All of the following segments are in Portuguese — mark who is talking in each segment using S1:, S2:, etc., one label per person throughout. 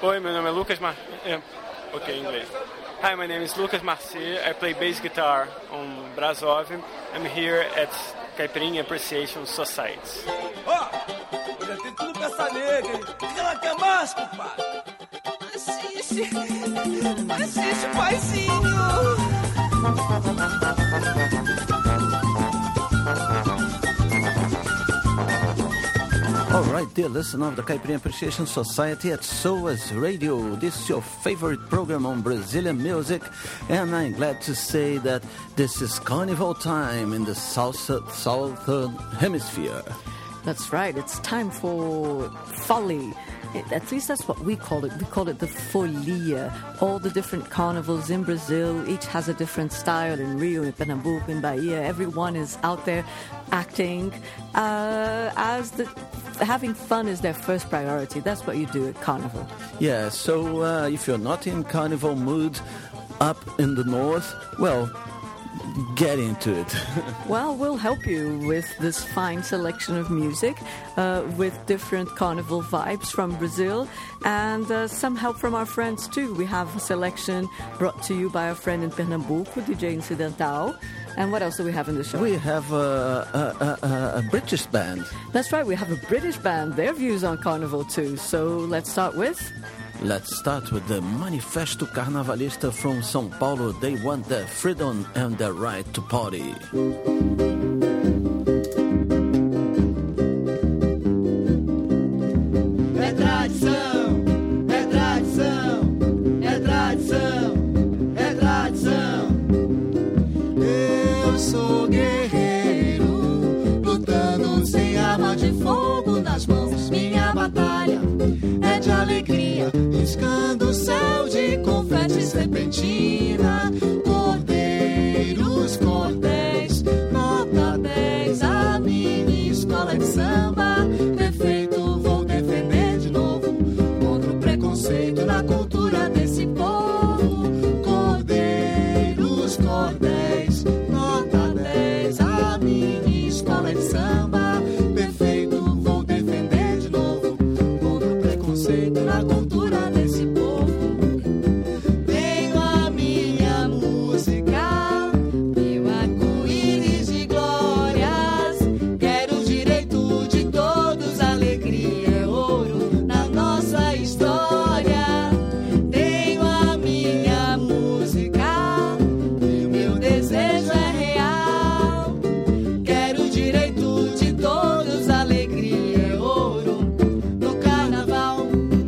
S1: Oi, meu nome é Lucas Ok, inglês. Hi, my name is Lucas Marci. I play bass guitar on Brasov. I'm here at Caipirinha Appreciation Society.
S2: Hoje tem tudo pra essa nega, hein? O que ela quer mais, compadre? Assiste, paizinho.
S3: All right, dear listener of the Caipirinha Appreciation Society at SOAS Radio. This is your favorite program on Brazilian music, and I'm glad to say that this is carnival time in the southern hemisphere.
S4: That's right, it's time for Folly. At least that's what we call it. We call it the Folia. All the different carnivals in Brazil, each has a different style. In Rio, in Pernambuco, in Bahia, everyone is out there acting having fun is their first priority. That's what you do at Carnival.
S3: Yeah, so if you're not in carnival mood up in the north, well, get into it.
S4: Well, we'll help you with this fine selection of music with different carnival vibes from Brazil and some help from our friends too. We have a selection brought to you by our friend in Pernambuco, DJ Incidental. And what else do we have in the show?
S3: We have a British band.
S4: That's right, we have a British band. Their views on Carnival too. So let's start with
S3: the Manifesto Carnavalista from São Paulo. They want their freedom and their right to party.
S2: É tradição, é tradição, é tradição, é tradição. Eu sou guerreiro, lutando sem arma de fogo nas mãos. Minha batalha é de alegria, riscando o céu de confete serpentina. Cordeiros, cordéis, nota 10, a mini escola de samba. Defeito vou defender de novo, contra o preconceito na cultura desse povo. Cordeiros, cordéis, nota 10, a mini escola de samba. Defeito vou defender de novo, contra o preconceito na cultura desse povo. Tenho a minha música, meu arco-íris de glórias. Quero o direito de todos, alegria é ouro na nossa história. Tenho a minha música, e o meu desejo é real. Quero o direito de todos, alegria é ouro no carnaval.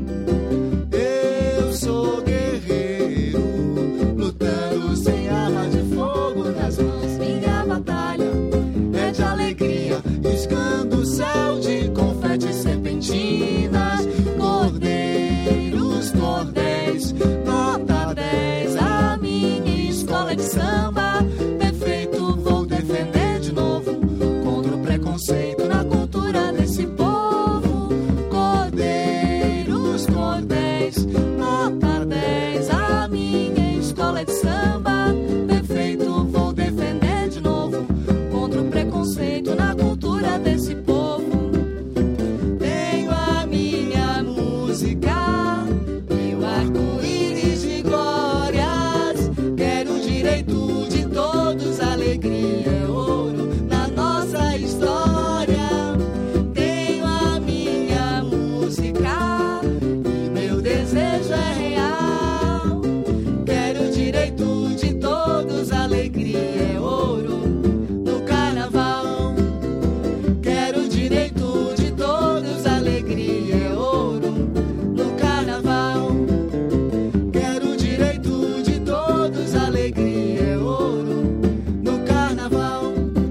S2: Eu sou guerreiro, lutando sem arma de fogo nas mãos. Minha batalha é de alegria, riscando o céu de confetes serpentinas. Cordeiros, cordéis, nota 10, a minha escola de samba. Defeito vou defender de novo, contra o preconceito na cultura desse povo. Cordeiros, cordéis, nota 10, a minha escola de samba. Defeito vou defender de novo, contra o preconceito na cultura desse povo. Tenho a minha música, meu arco-íris de glórias. Quero o direito de todos, alegria é ouro na nossa história. Tenho a minha música, e meu desejo é real. Quero o direito de todos, alegria é ouro no carnaval. Quero o direito de todos, alegria é ouro no carnaval. Quero o direito de todos, alegria é ouro no carnaval.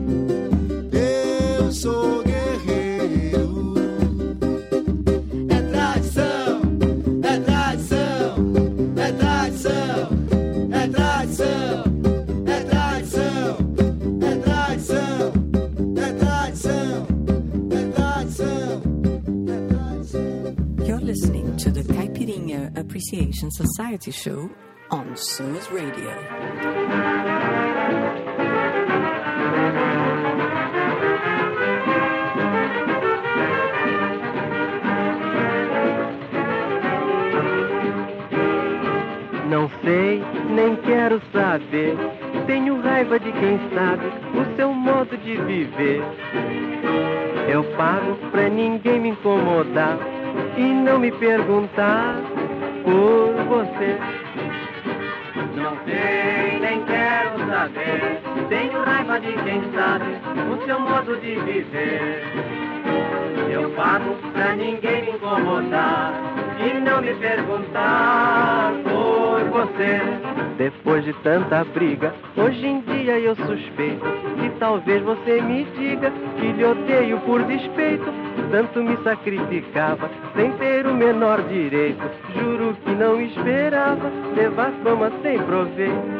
S2: Eu sou guerreiro. É tradição, é tradição, é tradição, é tradição, é tradição, é tradição, é tradição, é tradição, é tradição.
S4: You're listening to the Caipirinha Appreciation Society show on SOAS Radio.
S5: Não sei, nem quero saber. Tenho raiva de quem sabe o seu modo de viver. Eu pago pra ninguém me incomodar e não me perguntar por você. Não sei, nem quero saber. Tenho raiva de quem sabe o seu modo de viver. Eu pago pra ninguém me incomodar e não me perguntar por você. Depois de tanta briga, hoje em dia eu suspeito que talvez você me diga que lhe odeio por despeito. Tanto me sacrificava sem ter o menor direito. Juro que não esperava levar fama sem proveito.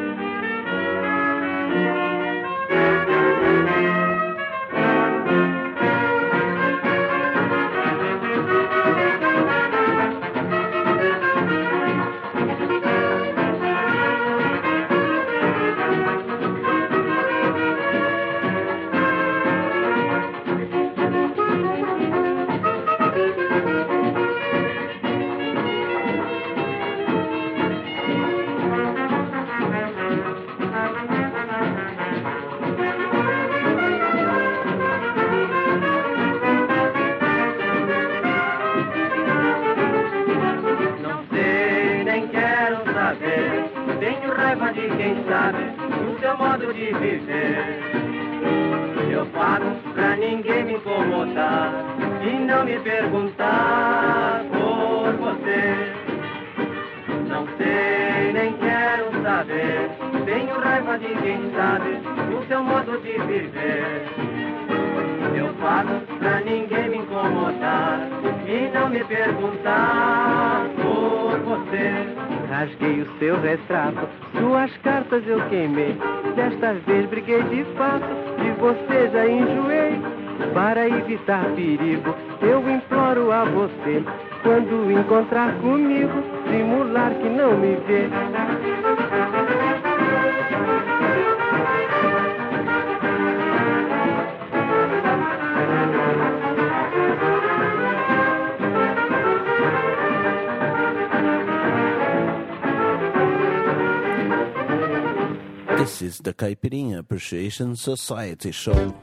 S5: Eu pago pra ninguém me incomodar e não me perguntar por você. Não sei, nem quero saber. Tenho raiva de quem sabe o seu modo de viver. Eu pago pra ninguém me incomodar e não me perguntar por você. Rasguei o seu retrato, suas cartas eu queimei. Desta vez briguei de fato, de você já enjoei. Para evitar perigo, eu imploro a você, quando encontrar comigo, simular que não me vê.
S3: This is the Caipirinha Appreciation Society show.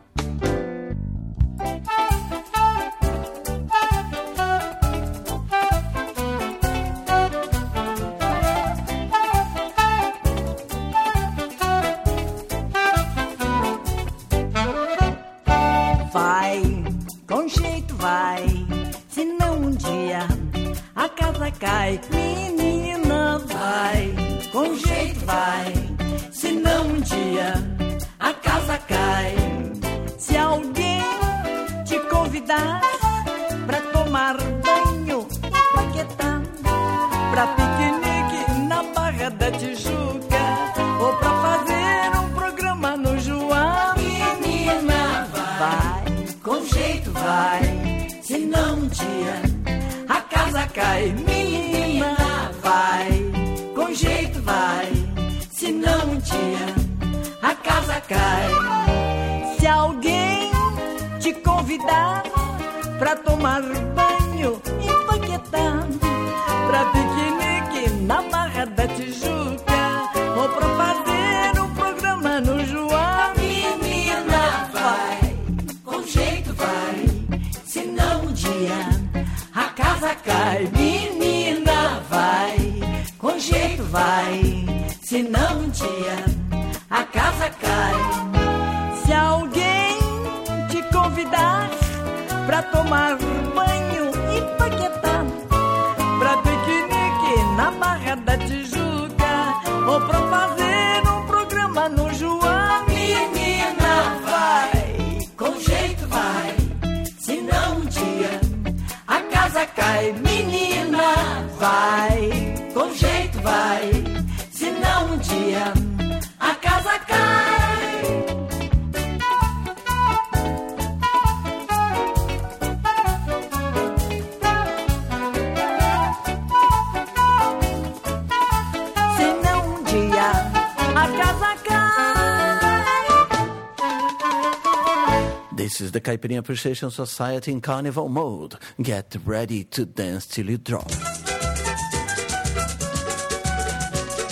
S6: Vai, com jeito vai, senão um dia a casa cai. Menina, vai, com jeito vai, senão um dia a casa cai. Se alguém te convidar pra tomar banho e paquetá, pra piquenique na Barra da Tijuca, ou pra fazer um programa no João, menina, vai, com jeito vai, senão um dia a casa cai. Menina, vai, com jeito vai, senão um dia a casa cai. Se alguém te convidar pra tomar banho em Paquetá, pra piquenique na Barra da Tijuca, ou pra fazer um programa no João, menina, vai, com jeito vai, senão um dia a casa cai. Menina, vai, com jeito vai, senão um dia a casa cai. Se alguém te convidar pra tomar banho em Paquetá, pra piquenique na Barra da Tijuca, ou pra fazer um programa no João, menina, vai, com jeito vai, senão um dia a casa cai. Menina, vai, com jeito vai, senão um dia a casa cai. Senão um dia a casa cai.
S3: This is the Caipirinha Appreciation Society in Carnival mode. Get ready to dance till you drop.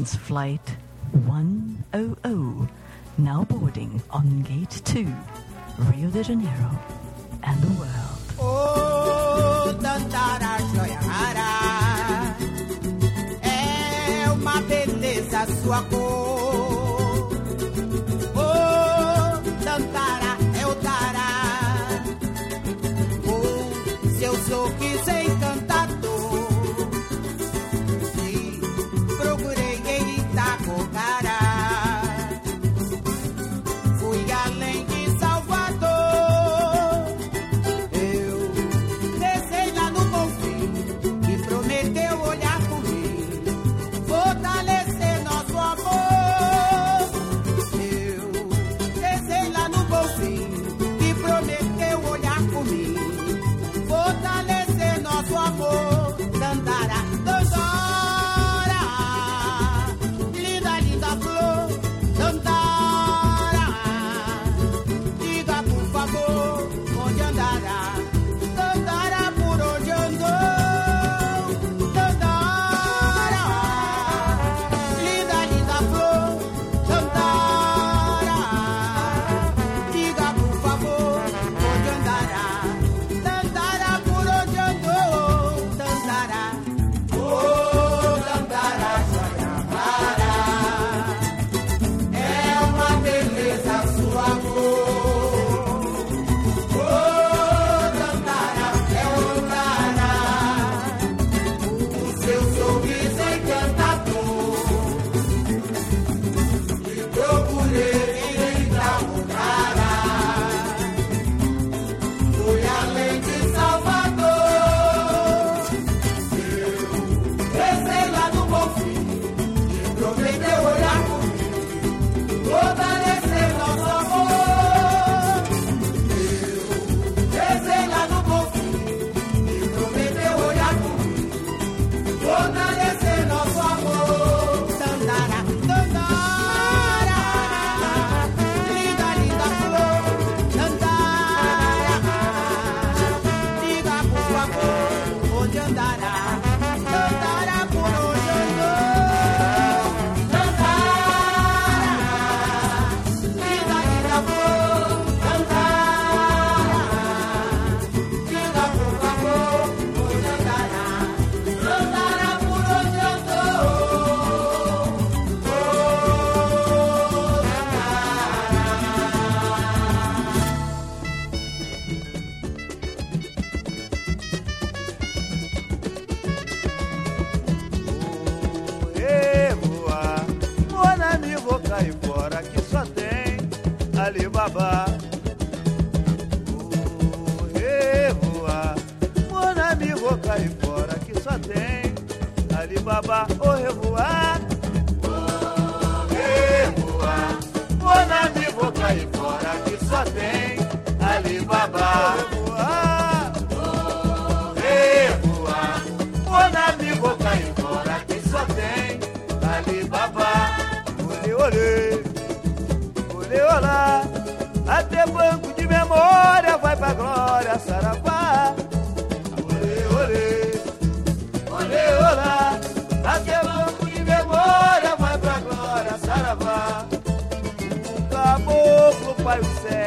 S7: Airlines Flight 100, now boarding on Gate 2, Rio de Janeiro and the world.
S2: Oh, Dandara, joia rara, é uma beleza sua cor. Oh, Dandara, é o Dará, oh, seu sorriso é encantador. E procurei em Itacocará, fui além de Salvador. Prometeu olhar por mim, fortalecer nosso amor. Eu desci lá no Bonfim, que prometeu olhar por mim, fortalecer nosso amor. Dandara, Dandara, linda, linda flor. Dandara, diga por favor, onde andará? Dandara, por onde andou?
S8: Alibaba, revoar, mon ami, vou cair fora que só tem Alibaba, revoar, revoar, mon ami, vou cair fora que só tem Alibaba, revoar, revoar, mon ami, vou cair fora que só tem Alibaba, olê, olê. Olá, até banco de memória vai pra glória, saravá. Olê, olê, olê, olá, até banco de memória vai pra glória, saravá. Um caboclo, pai,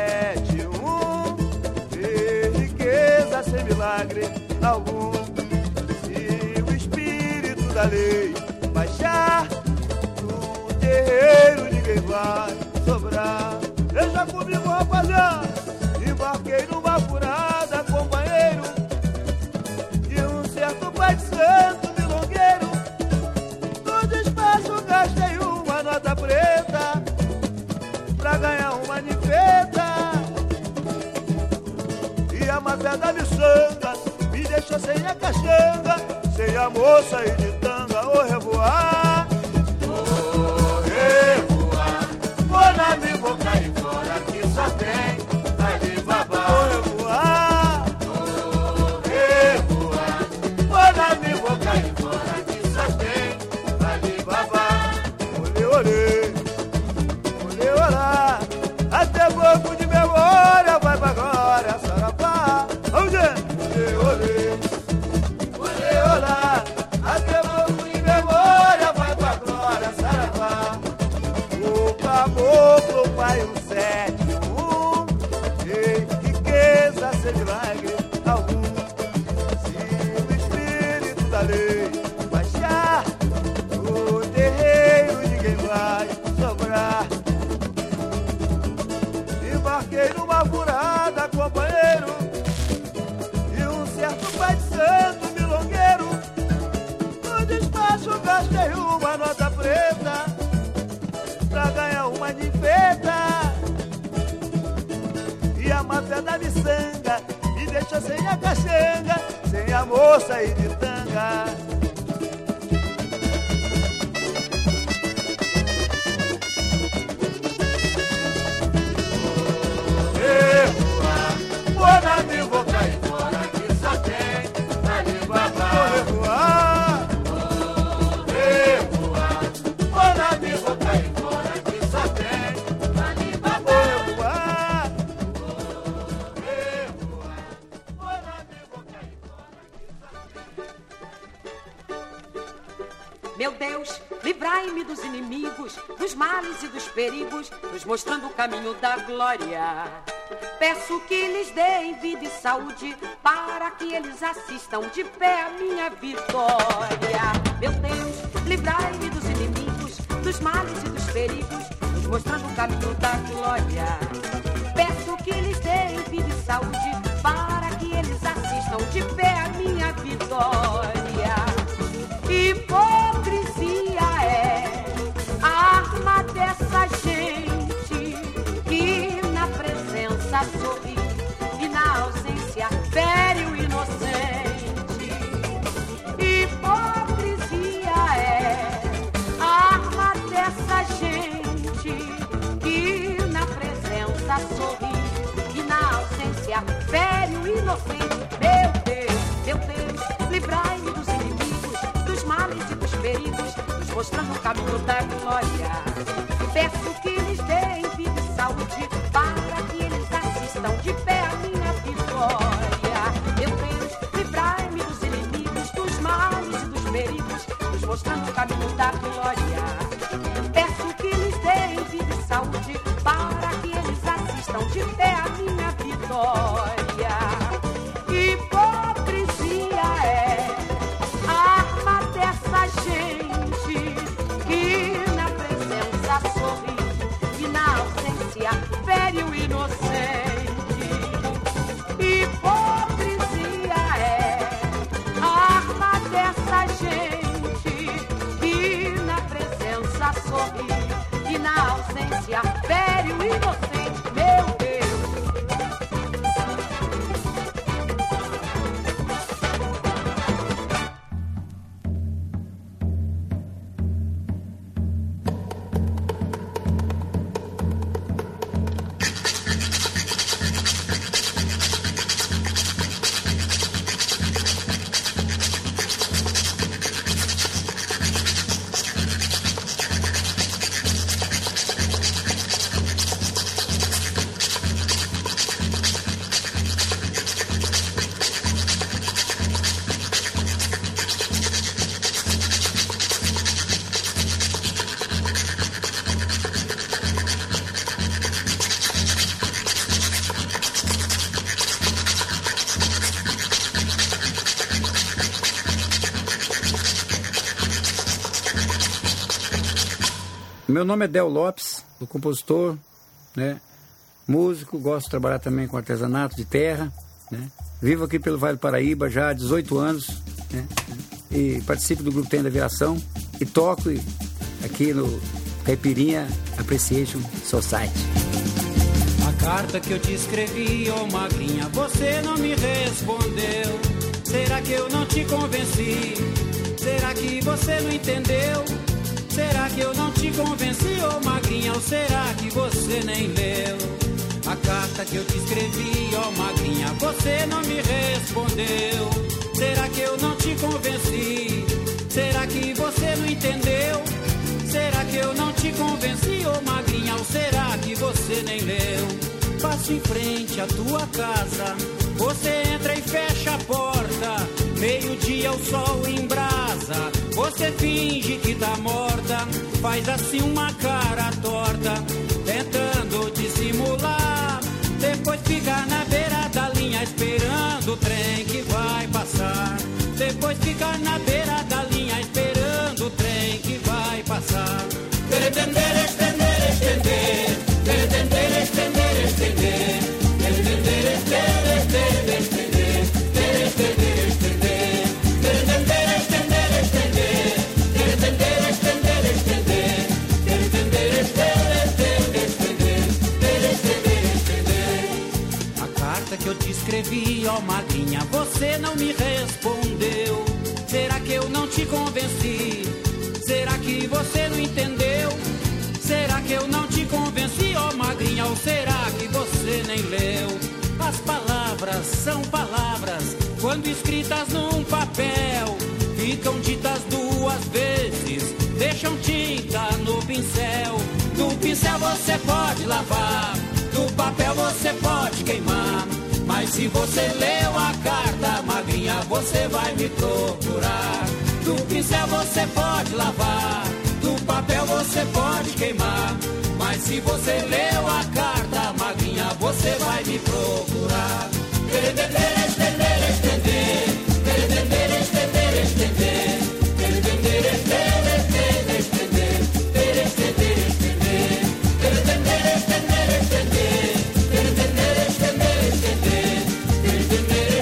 S8: o 71, fez riqueza sem milagre algum. Se o espírito da lei baixar, no terreiro ninguém vai sobrar. Deixa comigo, rapaziada, embarquei numa furada, companheiro, de um certo pai de santo milongueiro. No despacho gastei uma nota preta pra ganhar uma nipeta, e a máfia da miçanga me deixou sem a caxanga, sem a moça e de tanga, revoar. Mon ami, vou cair fora que só tem Alibaba, revoar, revoar. Mon ami, vou cair fora que só tem Alibaba, olê, olê, olê, olá, até banco de memória vai pra glória, saravá. Vamos ver, olê, olê, olê, olá, até banco de memória vai da lei. Baixar o terreiro, ninguém vai sobrar. Embarquei numa furada, companheiro, e um certo pai de santo milongueiro. No despacho gastei uma nota preta pra ganhar uma ninfeta. E a máfia da miçanga me deixou sem a caxanga, sem a moça e de tanga. Vou na minha, vou cair fora, que só tem Alibaba. Vou revoar, vou na minha, vou cair fora, que só tem Alibaba. Vou revoar, vou na minha, vou cair fora, que só tem.
S9: Meu Deus, livrai-me dos inimigos, dos males e dos perigos, nos mostrando o caminho da glória. Peço que lhes deem vida e saúde, para que eles assistam de pé a minha vitória. Meu Deus, livrai-me dos inimigos, dos males e dos perigos, nos mostrando o caminho da glória. Peço que lhes deem vida e saúde, para que eles assistam de pé a minha vitória. Hipocrisia é a arma dessa gente que na presença sorri e na ausência fere o inocente. Hipocrisia é a arma dessa gente que na presença sorri e na ausência fere o inocente. Meu Deus, livrai-me dos inimigos, dos males e dos perigos, nos mostrando o caminho da glória. Peço que lhes deem vida e saúde, para que eles assistam de pé a minha vitória. Meu Deus, livrai-me dos inimigos, dos males e dos perigos, nos mostrando o caminho da glória. Peço que lhes deem vida e saúde, para que eles assistam de pé a minha vitória. Hipocrisia é a arma dessa gente que na presença sorri e na ausência fere o inocente. Hipocrisia é a arma dessa gente que na presença sorri e na ausência fere o inocente. Meu Deus.
S10: Meu nome é Del Lopes, sou compositor, né, músico, gosto de trabalhar também com artesanato de terra, né, vivo aqui pelo Vale do Paraíba já há 18 anos, né, e participo do Grupo Tem da Viração e toco aqui no Caipirinha Appreciation Society.
S11: A carta que eu te escrevi, ô magrinha, você não me respondeu. Será que eu não te convenci? Será que você não entendeu? Será que eu não te convenci, ô magrinha, ou será que você nem leu? A carta que eu te escrevi, ó magrinha, você não me respondeu. Será que eu não te convenci? Será que você não entendeu? Será que eu não te convenci, ô magrinha, ou será que você nem leu? Passo em frente à tua casa, você entra e fecha a porta. Meio-dia o sol embrasa, você finge que tá morta. Faz assim uma cara torta, tentando dissimular. Depois fica na beira da linha esperando o trem que vai passar. depois fica na beira da linha esperando o trem que vai passar. Entender, estender, estender, entender, estender, estender, entender, estender, estender, estender, entender, estender, entender, estender, estender, entender, estender, estender, entender, estender, estender. A carta que eu te escrevi, ó magrinha, você não me respondeu. Será que eu não te convenci? Será que você não entendeu? Será que eu não te convenci, ó magrinha? Ou será que você nem leu? As palavras são palavras quando escritas num papel, ficam ditas duas vezes, deixam tinta no pincel. Do pincel você pode lavar, do papel você pode queimar, mas se você leu a carta, magrinha, você vai me procurar. Do pincel você pode lavar, do papel você pode queimar, mas se você leu a carta, magrinha, você vai me procurar. Entender, estender, estender, entender, estender, estender, entender, estender, estender, estender, entender, estender, estender, entender, estender, estender, entender, estender, estender, entender,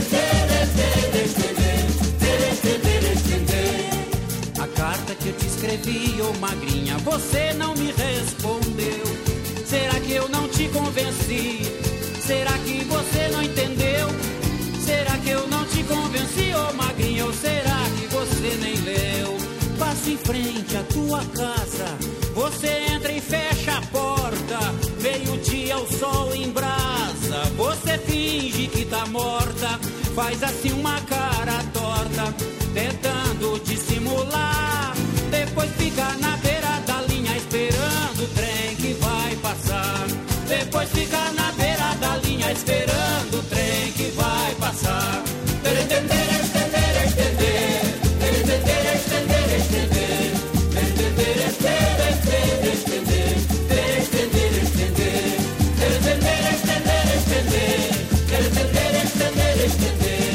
S11: estender, estender. A carta que eu te escrevi, ô magrinha, você não me respondeu. Será que eu não te convenci? Será que você não entendeu? Será que eu não te convenci, ô magrinha? Ou será que você nem leu? Passa em frente à tua casa, você entra e fecha a porta. Meio-dia o sol em brasa, você finge que tá morta, faz assim uma cara torta, tentando dissimular. Depois fica na beira da linha esperando o trem que vai passar. Depois fica na beira da linha esperando o trem que vai passar. Entender, estender, estender, entender, estender, estender, entender, estender, estender, estender, estender, estender, entender, estender, estender, entender, estender, estender,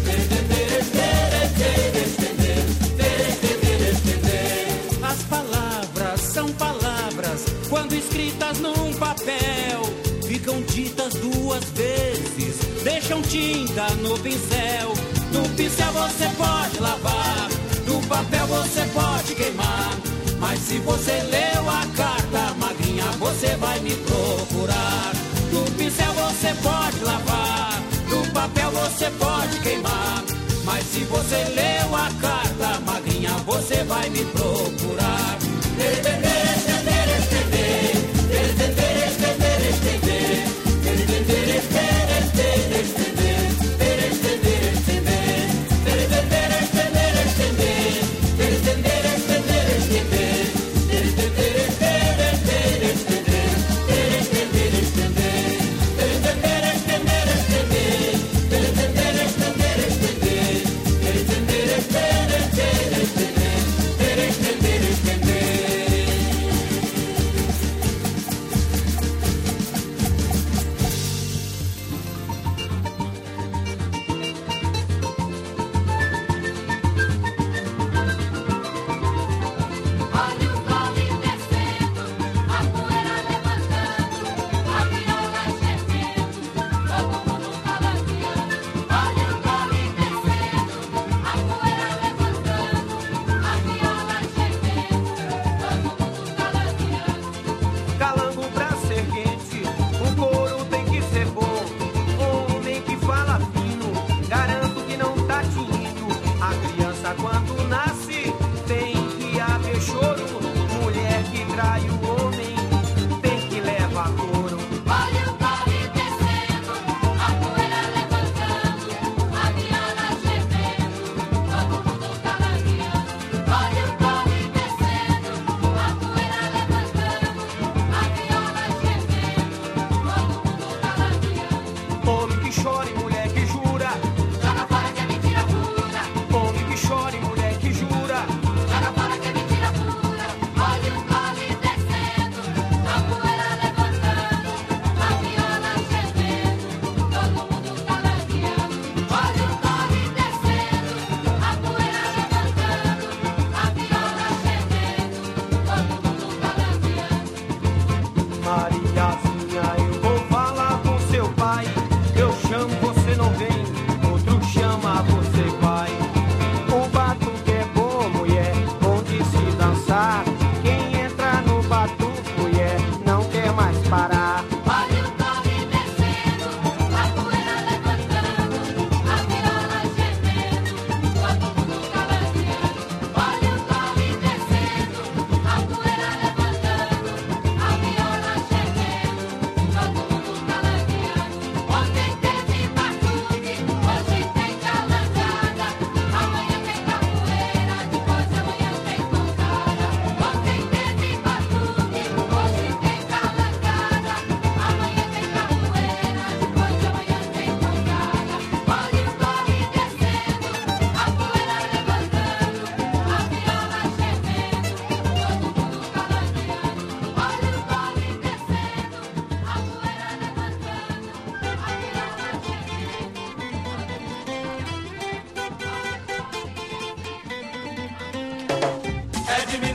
S11: entender, estender. As palavras são palavras quando escritas num papel, ficam ditas duas vezes, deixam tinta no pincel. Do pincel você pode lavar, do papel você pode queimar, mas se você leu a carta, magrinha, você vai me procurar. Do pincel você pode lavar, do papel você pode queimar, mas se você leu a carta, magrinha, você vai me procurar. Entender, estender, estender, entender, estender, estender, entender, estender, estender, estender, estender, estender, entender, estender, estender, entender, estender, estender, entender, estender, estender, estender, entender, estender, entender, estender, estender, entender, estender, estender, entender, estender, estender, estender,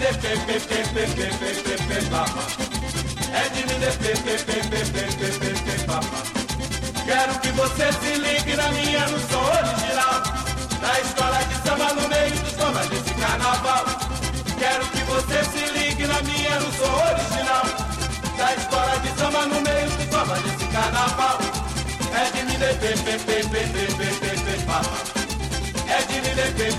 S8: papa. É de me papa. Quero que você se ligue na minha, não sou original. Na escola de samba, no meio dos sambas desse carnaval. Quero que você se ligue na minha, não sou original. Na escola de samba, no meio dos sambas desse carnaval. É de me papa. É de me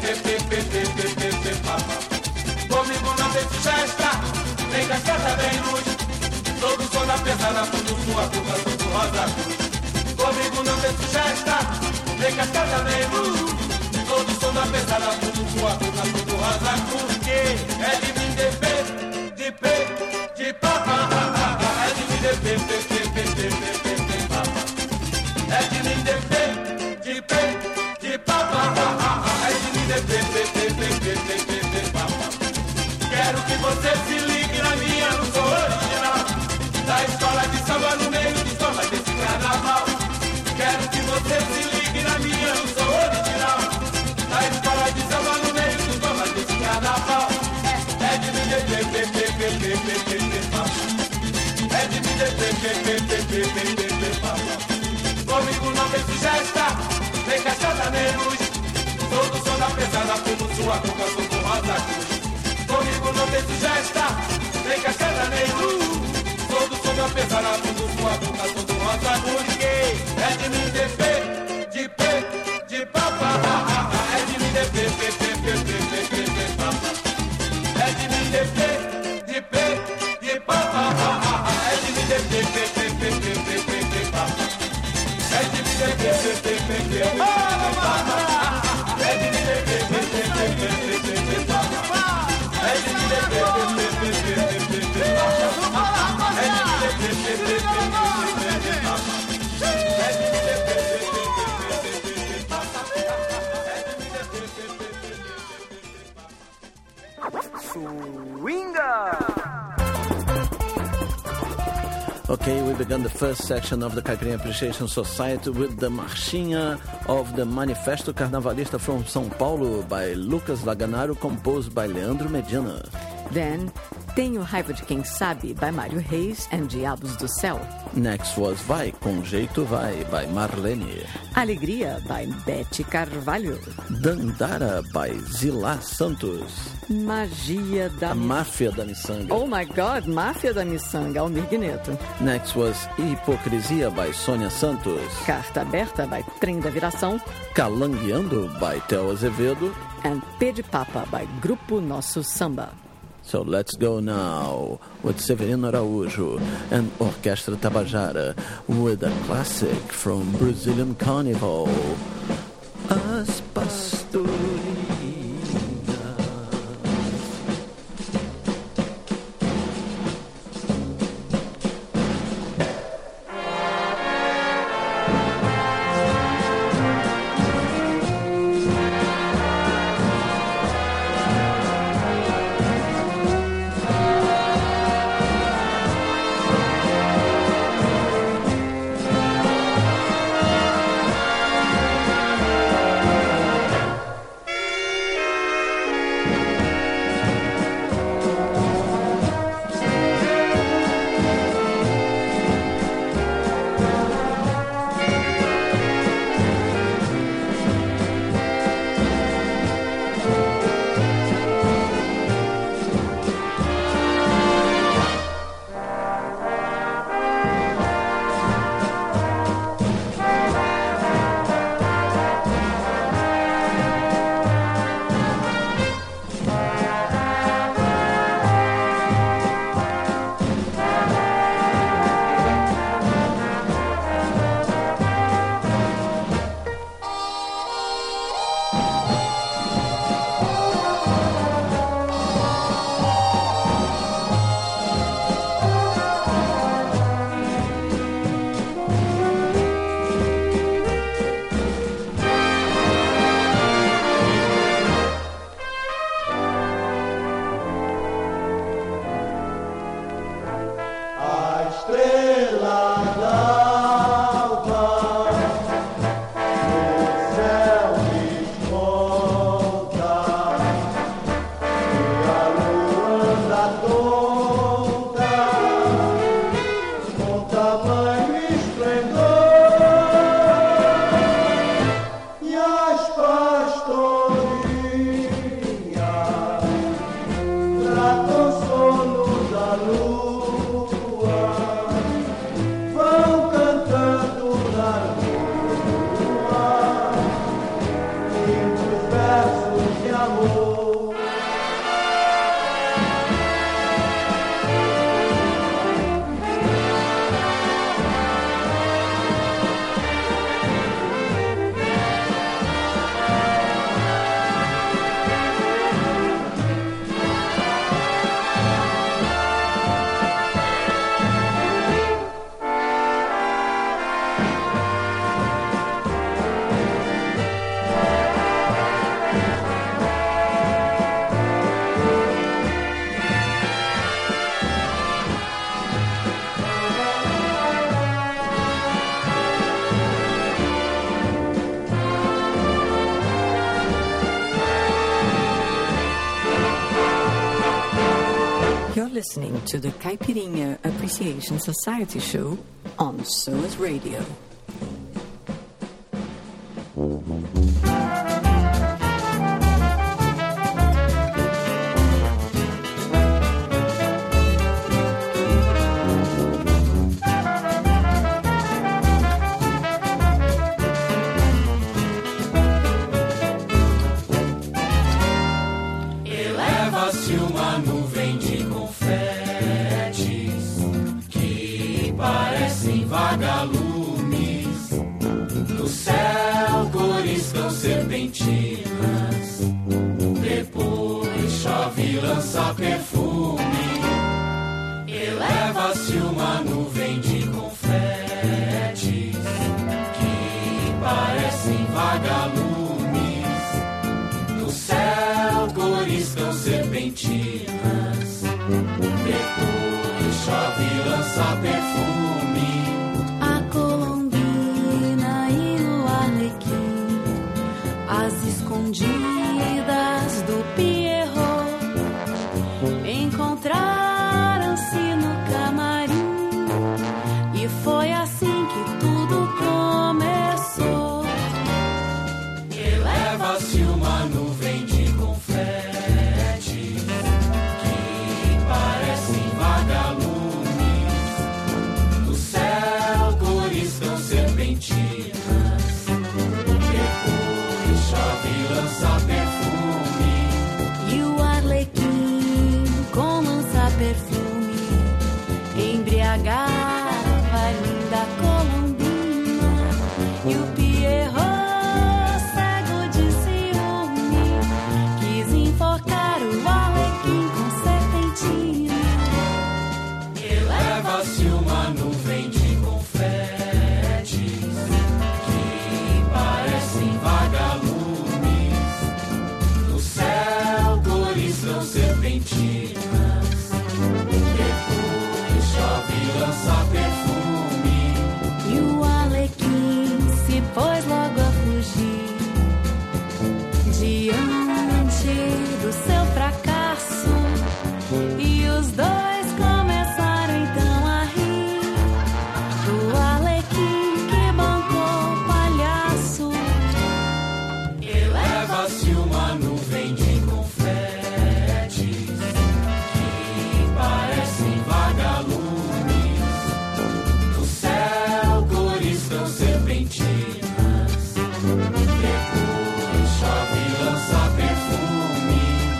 S8: papa. Comigo não tem festa, nem cascata, nem luz. Todo som da pesada, tudo sua boca, todo rosa cruz. Comigo não tem festa, nem cascata, nem luz. Todo som da pesada, tudo sua boca, todo rosa cruz. É de mim de papa. É de mim papa. É de mim de papa. É de mim papa. Quero que você se ligue na minha, não sou original. Da escola de samba, no meio de samba desse carnaval. Quero que você se ligue na minha, não sou original. Da escola de samba, no meio de samba desse carnaval. É de me papa. É de me papa. Comigo não tem festa, nem cascata, nem luz. Todo som da pesada, como sua boca, todo rosa cruz. Comigo não tem festa, nem cascata, nem luz. Todo som da pesada, tudo sua boca, todo rosa cruz. É de mim de papa. É de mim papa. É de mim de papa. É de mim papa. É de mim
S3: Okay, we began the first section of the Caipirinha Appreciation Society with the Marchinha of the Manifesto Carnavalista from São Paulo by Lucas Laganaro, composed by Leandro Medina.
S4: Then, Tenho Raiva de Quem Sabe, by Mário Reis and Diabos do Céu.
S3: Next was Vai, Com Jeito Vai, by Marlene.
S4: Alegria, by Bete Carvalho.
S3: Dandara, by Zilá Santos.
S4: Magia da...
S3: A Máfia da Miçanga.
S4: Oh my God, Máfia da Miçanga, Almir Guineto.
S3: Next was Hipocrisia, by Sônia Santos.
S4: Carta Aberta, by Trem da Viração.
S3: Calangueando, by Theo Azevedo.
S4: And P de Papa, by Grupo Nosso Samba.
S3: So let's go now with Severino Araújo and Orquestra Tabajara with a classic from Brazilian Carnival, As Pastorinhas.
S4: listening to the Caipirinha Appreciation Society show on SOAS Radio.
S11: Eleva-se uma nuvem de confetes que parecem vagalumes. No céu coriscam serpentinas. Depois chove e lança perfume. Eleva-se uma nuvem de confetes que parecem vagalumes. No céu coriscam serpentinas. Depois chove e lança perfume.
S12: A colombina e o arlequim, as escondidas do Pierrot, encontraram-se no camarim. E foi assim que tudo começou.
S11: Eleva-se uma nuvem de confetes que parecem vagalumes. No céu coriscam serpentinas. Depois chove e lança perfume.
S12: E o arlequim com lança-perfume embriagava a linda colombina. E o Pierrot, cego de ciúme, quis enforcar o arlequim com serpentina.
S11: Eleva-se uma nuvem de confetes que parecem vagalumes. No céu coriscam serpentinas. Depois chove e lança perfume.
S12: E o arlequim se pôs logo a fugir diante do seu fracasso. E os dois começaram então a rir do arlequim que bancou o palhaço.
S11: Eleva-se uma nuvem de confetes que parecem vagalumes. No céu coriscam serpentinas. Depois chove e lança perfume.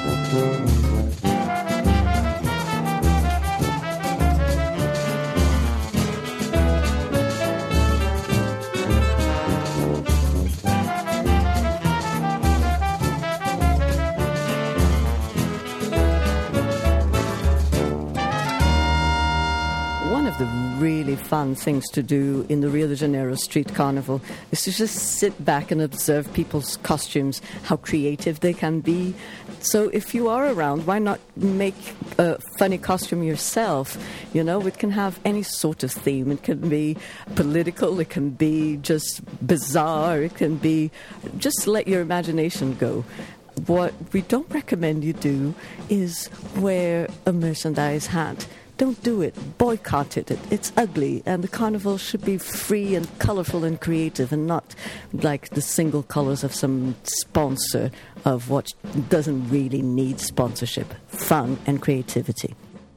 S4: One of the really fun things to do in the Rio de Janeiro Street Carnival is to just sit back and observe people's costumes, how creative they can be. So if you are around, why not make a funny costume yourself? You know, it can have any sort of theme. It can be political, it can be just bizarre, it can be just let your imagination go. What we don't recommend you do is wear a merchandise hat. Don't do it. Boycott it. It's ugly. And the carnival should be free and colourful and creative and not like the single colours of some sponsor of what doesn't really need sponsorship. Fun and creativity.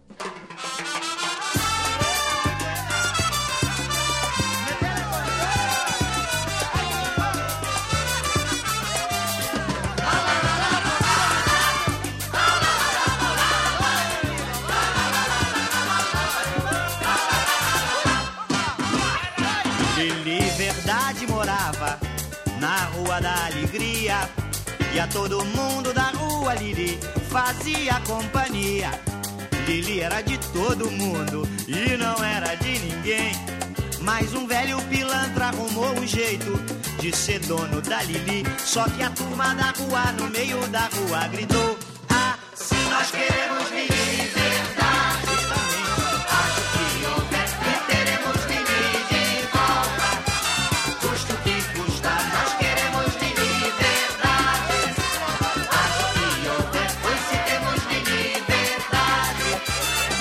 S13: Lili Verdade morava na Rua da Alegria, e a todo mundo da rua Lili fazia companhia. Lili era de todo mundo e não era de ninguém, mas um velho pilantra arrumou um jeito de ser dono da Lili. Só que a turma da rua no meio da rua gritou: ah, se nós queremos Lili Verdade, acho que houver e teremos Lili de volta, custa o que custa, nós queremos Lili Verdade. Acho que houver, pois se temos Lili Verdade,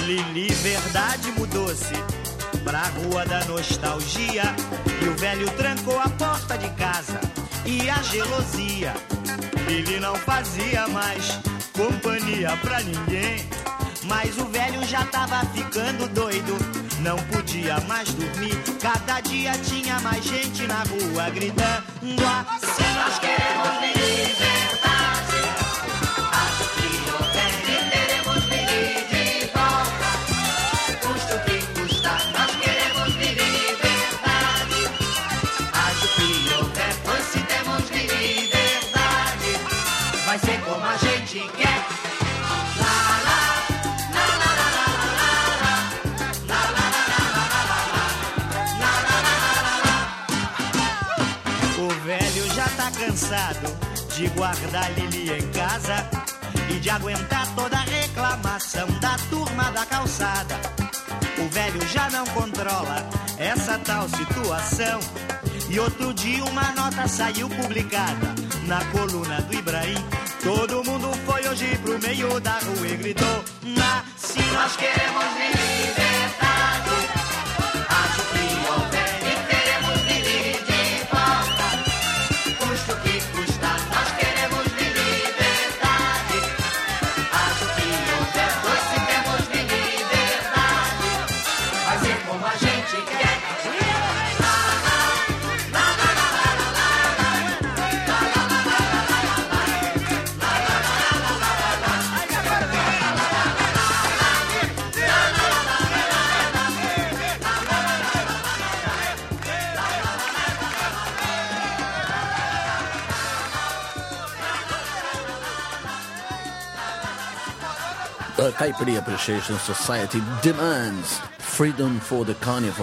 S13: Lili, verdade, mudou-se pra rua da nostalgia. E o velho trancou a porta de casa e a gelosia. Lili não fazia mais companhia pra ninguém, mas o velho já tava ficando doido, não podia mais dormir. Cada dia tinha mais gente na rua gritando: se nós queremos liberdade, acho que o velho teremos Lili de volta. Custa o que custar, nós queremos liberdade. Acho que o velho, pois se temos liberdade, vai ser como a gente quer. Cansado de guardar Lili em casa e de aguentar toda a reclamação da turma da calçada. O velho já não controla essa tal situação. E outro dia uma nota saiu publicada na coluna do Ibrahim. Todo mundo foi hoje pro meio da rua e gritou: se nós queremos liberdade, acho que o velho teremos Lili de volta. Custa o que custar, nós queremos liberdade. Acho que o depois se temos liberdade, vai ser como a gente quer.
S3: The Caipirinha Appreciation Society demands freedom for the carnival.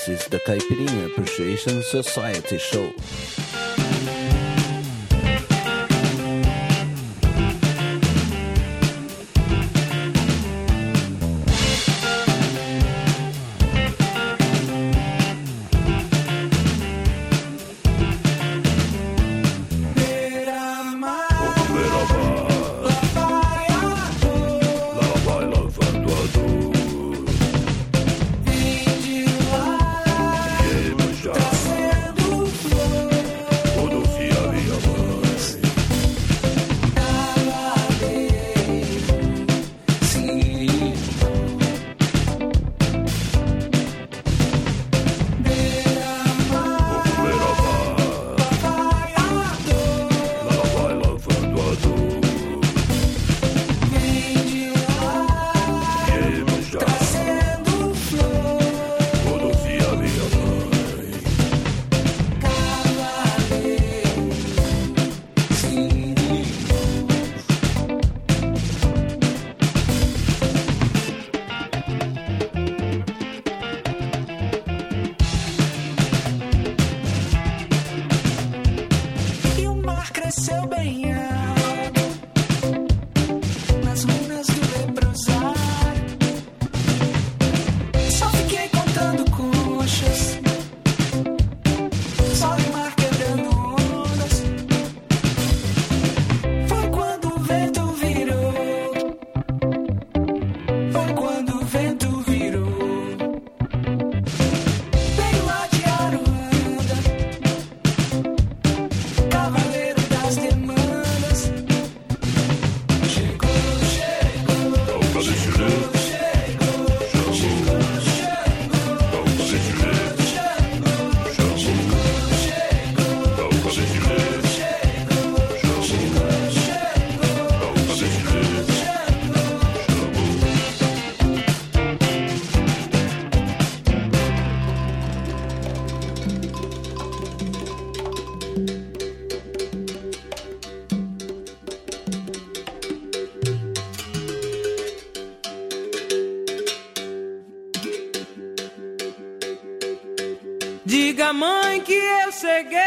S3: is the Caipirinha Appreciation Society show.
S14: Diga, mãe, que eu cheguei.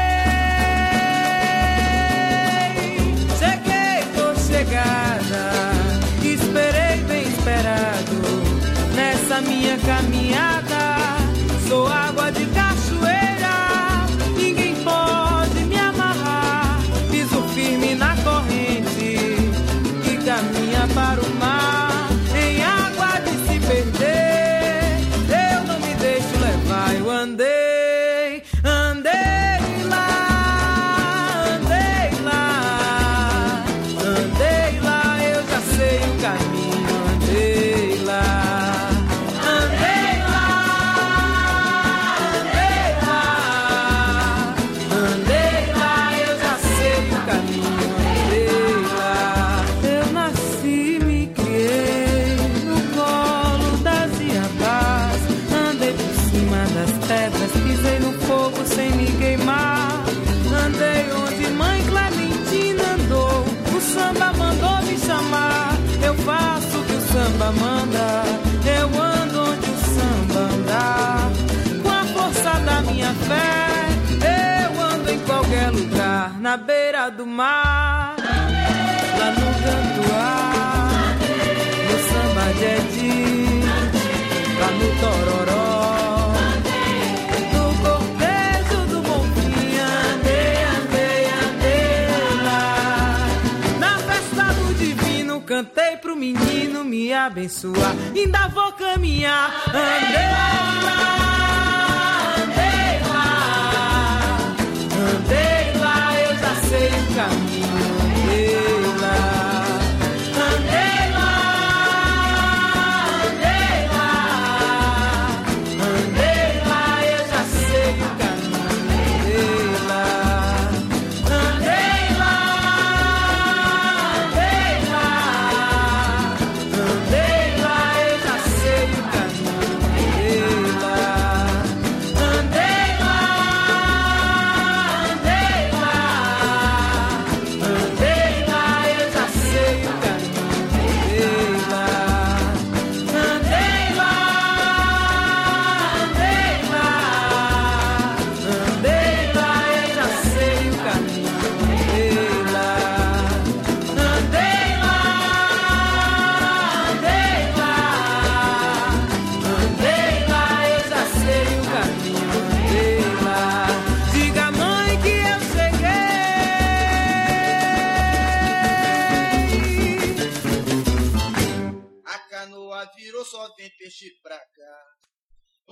S14: Cheguei, tô chegada. Esperei bem esperado nessa minha caminhada. Sou água de cachoeira, ninguém pode me amarrar. Piso firme na corrente que caminha para o mar. Em água de se perder, eu não me deixo levar. Eu andei lá, eu já sei o caminho. Andei lá, eu já sei o caminho. Andei lá, eu nasci, me criei no colo das iabás. Andei por cima das pedras, pisei no fogo sem me queimar. Andei onde mãe Clementina andou, o samba mandou me chamar. Eu faço o que o samba manda, eu ando onde o samba andar. Com a força da minha fé, eu ando em qualquer lugar. Na beira do mar, lá no Gantuá, no samba de Edi, lá no Tororó. Cantei pro menino me abençoar, ainda vou caminhar. Andei lá, eu já sei o caminho. Andei lá, eu já sei o caminho. Andei lá, eu já sei o caminho.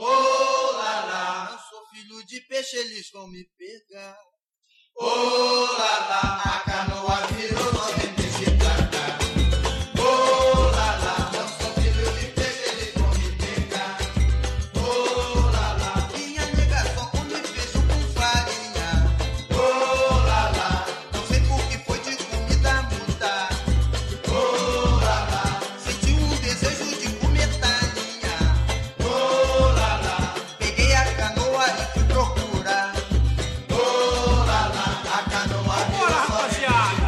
S15: Oh, lá, lá, não sou filho de peixe, eles vão me pegar. Oh, lá, lá, a canoa virou, nós vem peixe pra cá. Oh, lá, lá, não sou filho de peixe, eles vão me pegar. Oh, lá, lá, minha nega só come peixe com farinha. Oh, lá, lá, não sei por que foi de comida mudar. Oh, lá, lá, senti um desejo de comer tainha. Oh, lá, lá, peguei a canoa e fui procurar. Oh, lá, lá, a canoa virou, rapaziada.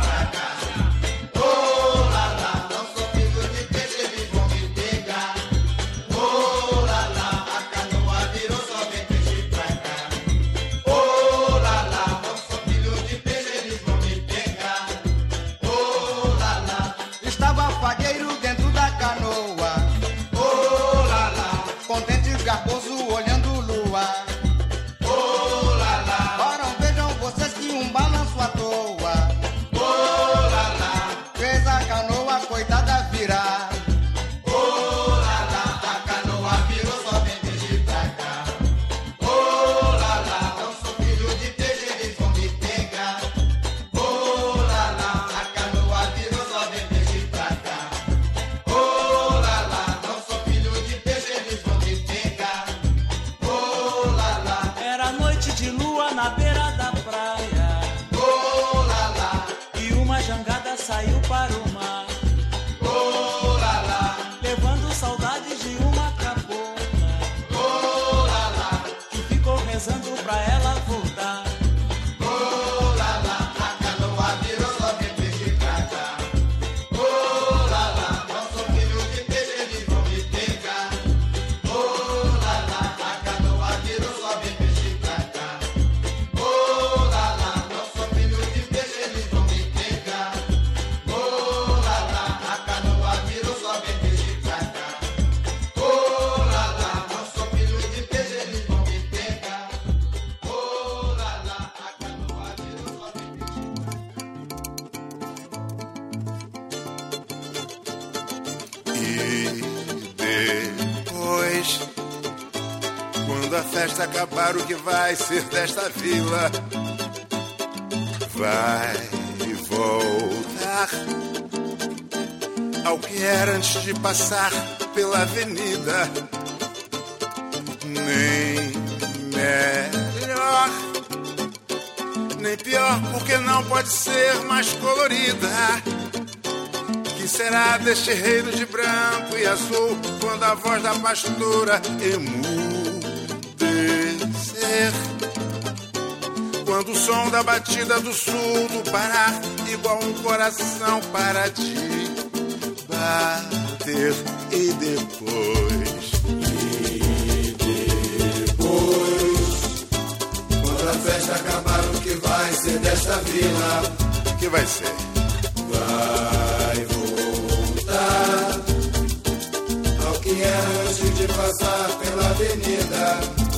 S15: Oh, lá, lá, não sou filho de peixe, eles vão me pegar. Oh, lá, lá, a canoa virou, só vem peixe pra cá. Oh, lá, lá, não sou filho de peixe, eles vão me pegar. Oh, lá, lá, estava fagueiro dentro da canoa. Oh, lá, lá, contente e garboso olhando o luar. Oh, lá, lá, ora vejam vocês que um balanço à toa. Oh, lá, lá, fez a canoa coitada virar. Oh, lá, lá, a canoa virou, só vem peixe pra cá. Oh, lá, lá, não sou filho de peixe, eles vão me pegar. Oh, lá, lá, a canoa virou, só vem peixe pra cá. Oh, lá, lá, não sou filho de peixe, eles vão me pegar. Oh, lá, lá,
S11: Era noite de lua na beira da praia.
S15: oh, lá, lá,
S11: E uma jangada saiu para o mar,
S15: oh, lá, lá,
S11: levando saudades de uma cabocla
S15: oh, lá, lá,
S11: que ficou rezando pra ela voltar.
S15: oh, lá, lá, a canoa virou, só vem peixe pra cá. Oh, lá, lá, não sou filho de peixe, eles vão me pegar. Oh, lá, lá, a canoa virou, só vem peixe pra cá. Oh, lá, lá, não sou filho de peixe, eles vão me pegar. Oh, lá, lá, a canoa virou, só vem peixe pra cá. Oh, lá, lá, não sou filho de peixe, eles vão me pegar. Oh, lá, lá, a canoa virou, só vem peixe.
S16: E depois, quando a festa acabar, o que vai ser desta vila? Vai voltar ao que era antes de passar pela avenida. Nem melhor, nem pior, porque não pode ser mais colorida. Que será deste reino de branco e azul quando a voz da pastora emudecer? Quando o som da batida do surdo parar, igual um coração para de bater. E depois,
S15: Quando a festa acabar, o que vai ser desta vila?
S16: o que vai ser?
S15: Vai voltar ao que era antes de passar pela avenida.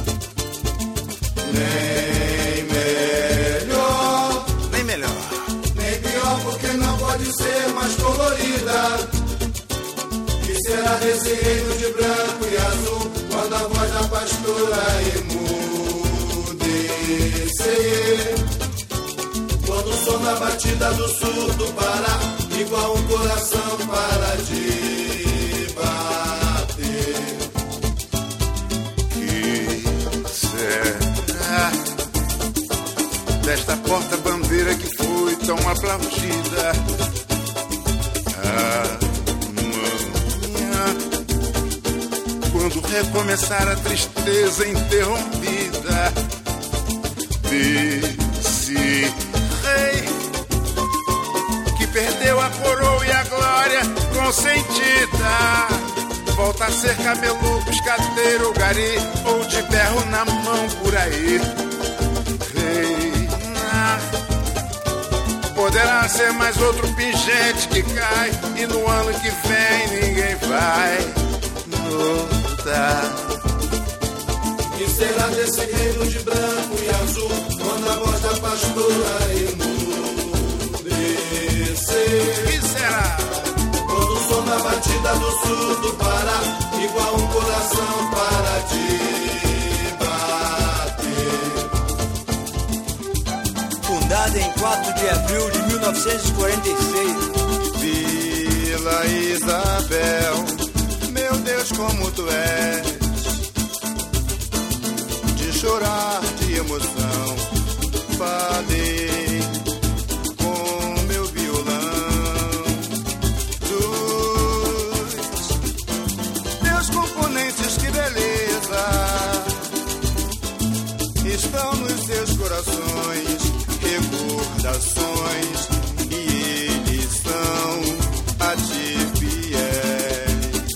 S15: Nem melhor,
S16: Nem melhor,
S15: nem pior, porque não pode ser mais colorida. Que será desse reino de branco e azul quando a voz da pastora emudecer? Quando o som da batida do surdo parar, igual um coração para de bater.
S16: que será desta porta-bandeira que foi tão aplaudida? Amanhã, quando recomeçar a tristeza interrompida desse rei que perdeu a coroa e a glória consentida, volta a ser camelô, pescadeiro, gari ou de berro na mão por aí. Reinar poderá ser mais outro pingente que cai, e no ano que vem ninguém vai notar.
S15: Que será desse reino de branco e azul quando a voz da pastora emudecer?
S16: Que será?
S15: Quando o som da batida do surdo parar, igual um coração para ti.
S17: fundada em 4 de abril de 1946.
S16: Vila Isabel, meu Deus, como tu és, de chorar de emoção, falei com meu violão. Dos teus componentes, que beleza, estão nos teus corações, recordações, e eles são a ti fiéis.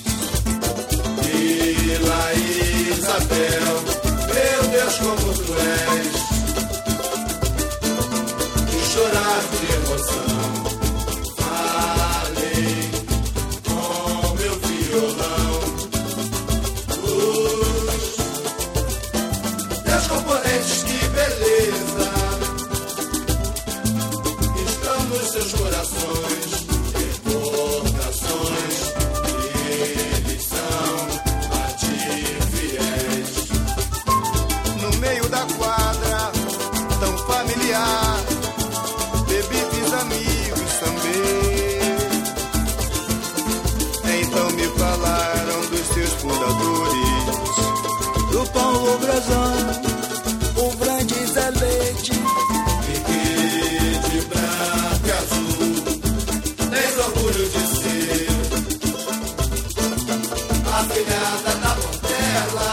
S16: Vila Isabel, meu Deus, como tu és, de chorar de emoção, falei com meu violão. Os teus componentes, que beleza, estão nos seus corações, recordações, e eles são a ti fiéis. No meio da quadra, tão familiar, bebi, fiz amigos também. Então me falaram dos teus fundadores,
S17: Do Paulo Brazão, o Brandes é leite.
S16: de branco e azul, tens orgulho de ser a filhada da Portela.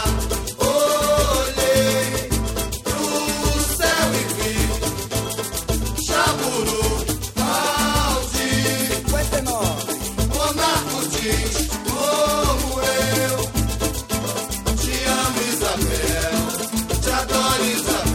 S16: Olhei pro céu e vi Jaburu, Aldir,
S17: 59.
S16: Monarco diz como eu te amo, Isabel, te adoro, Isabel.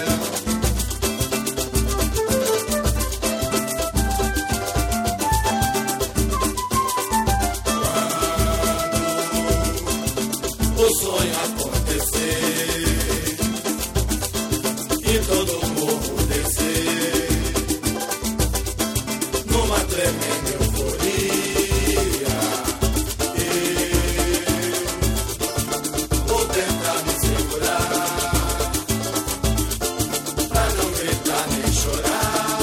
S16: O sonho acontecer e todo morro descer numa tremenda euforia. Eu vou tentar me segurar pra não gritar nem chorar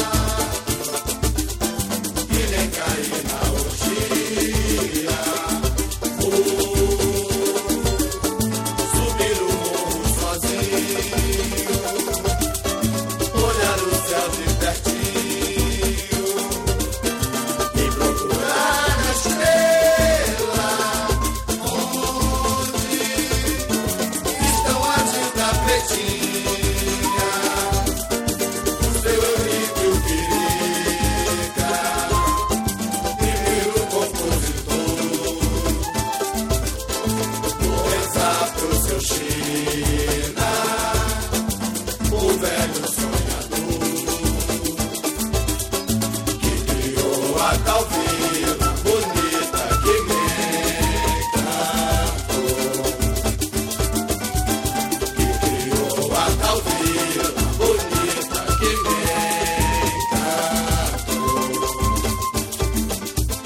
S16: e nem cair na orgia. Subir o morro sozinho, olhar o céu de pertinho e procurar a estrela onde estão as da pretinha, o seu Eurico e o Quirica e o compositor. Vou rezar pro seu China, o velho sonhador, que criou a tal vila bonita que me encantou. Que criou a tal vila bonita que me encantou. E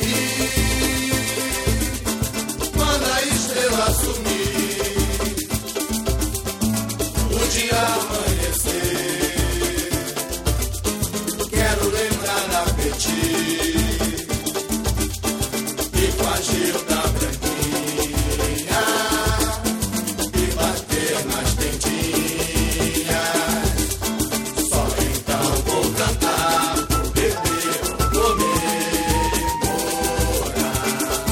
S16: quando a estrela sumir, o dia amanhecer, quero lembrar a Peti e com a Gilda branquinha e bater nas tentinhas. Só então vou cantar, vou beber, vou comemorar.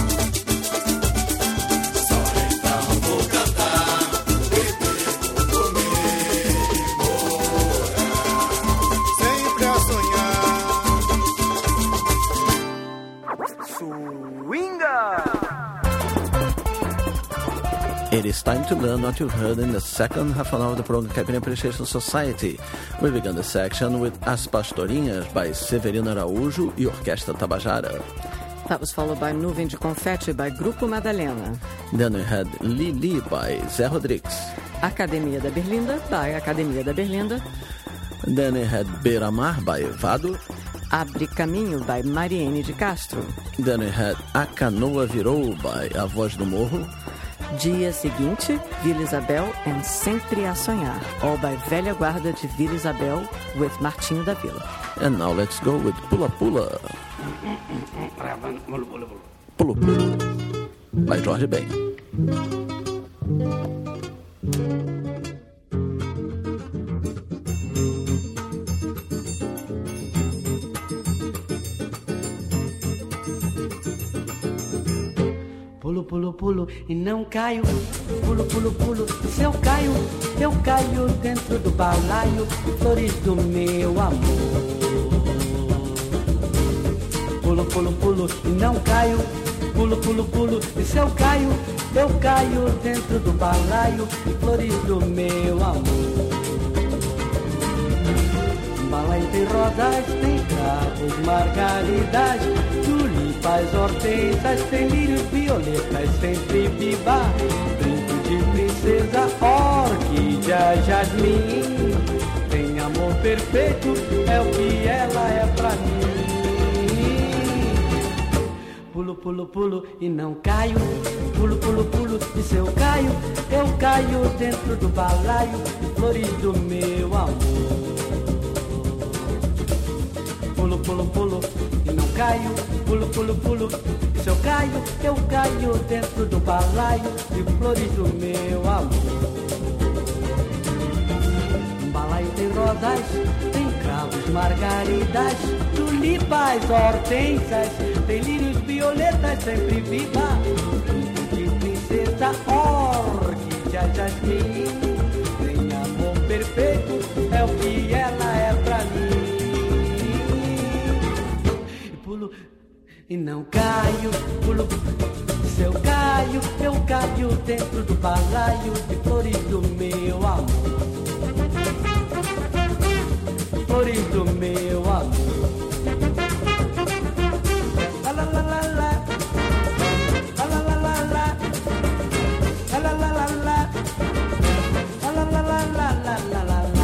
S16: Só então vou cantar, vou beber, vou comemorar. Sempre a sonhar.
S3: It is time to learn what you heard in the second half an hour of the program Caipirinha Appreciation Society. We began the section with As Pastorinhas by Severino Araújo e Orquestra Tabajara.
S4: That was followed by Nuvem de Confete by Grupo Madalena.
S3: Then we had Lili by Zé Rodrigues.
S4: Academia da Berlinda by Academia da Berlinda.
S3: Then we had Beira Mar by Vado.
S4: Abre Caminho by Mariene de Castro.
S3: Then we had A Canoa Virou by A Voz do Morro.
S4: Dia Seguinte, Vila Isabel and Sempre a Sonhar, all by Velha Guarda de Vila Isabel with Martinho da Vila.
S3: And now let's go with Pula Pula. Pula Pula. By Jorge Ben.
S6: Pulo, pulo, pulo e não caio. Pulo, pulo, pulo, e se eu caio dentro do balaio, flores do meu amor. Pulo, pulo, pulo e não caio. Pulo, pulo, pulo, e se eu caio dentro do balaio, flores do meu amor. Balaio tem rosas, tem cravos, margaridas, tulipas, hortensas, tem lírios, violetas, sempre viva. Brinco de princesa, orquídea, jasmim. Tem amor perfeito, é o que ela é pra mim. Pulo, pulo, pulo e não caio. Pulo, pulo, pulo e se eu caio dentro do balaio, flores do meu amor. Pulo, pulo, pulo e não caio. Pulo, pulo, pulo e se eu caio dentro do balaio de flores do meu amor. Um balaio tem rosas, tem cravos, margaridas, tulipas, hortensas, tem lírios, violetas, sempre viva. De princesa, orquídea, jasmim. Tem amor perfeito, é o que ela é pra mim. E não caio, pulo, se eu caio dentro do balaio de flores do meu amor. Flores do meu amor. La la la la la, la la la la la, la la la la la, la la la la la la la la.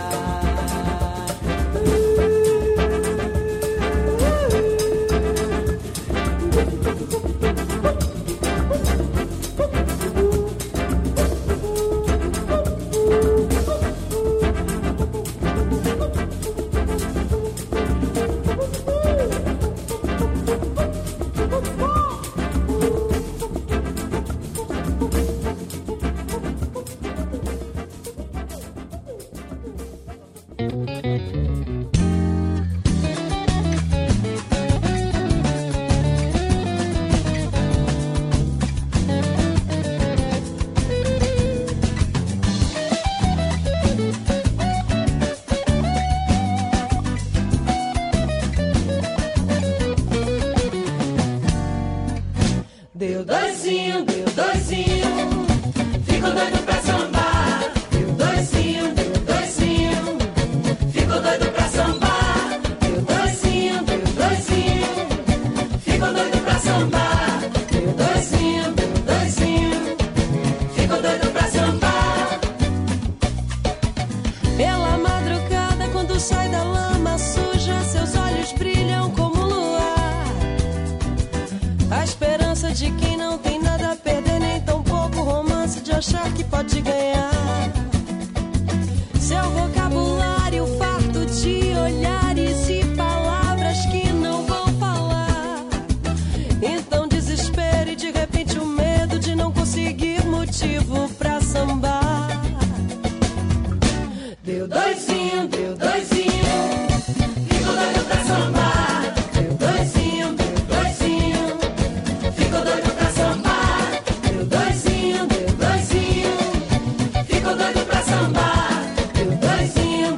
S9: Deu doisinho, fico doido pra sambar. Deu doisinho, fico doido pra sambar. Deu doisinho, fico doido pra sambar. Deu doisinho, fico doido pra sambar.
S18: Pela madrugada, quando sai da lama suja, seus olhos brilham como luar. A esperança de quem não tem nada a perder, nem tão pouco romance de achar que pode ganhar. Seu vocabulário farto de olhares e palavras que não vão falar. Então desespero e de repente o medo de não conseguir motivo pra sambar.
S9: Deu doisinho, fico doido pra sambar. Deu doisinho, fico doido pra sambar. Deu doisinho, fico doido pra sambar. Deu doisinho,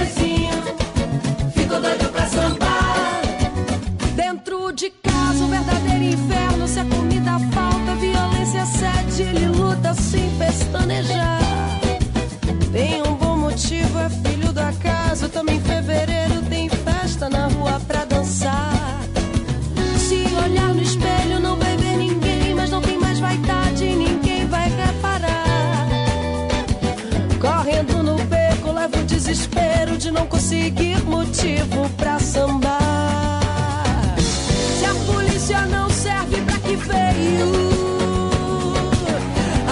S9: fico doido pra sambar.
S18: Dentro de casa um verdadeiro inferno. Se a comida falta, violência, sede, ele luta sem pestanejar. Tem um bom motivo, é filho do acaso. Também em fevereiro tem festa na rua pra dançar. Se olhar no espelho não vai ver ninguém, mas não tem mais vaidade, ninguém vai reparar. Correndo no beco leva o desespero de não conseguir motivo pra sambar. Se a polícia não serve, pra que veio?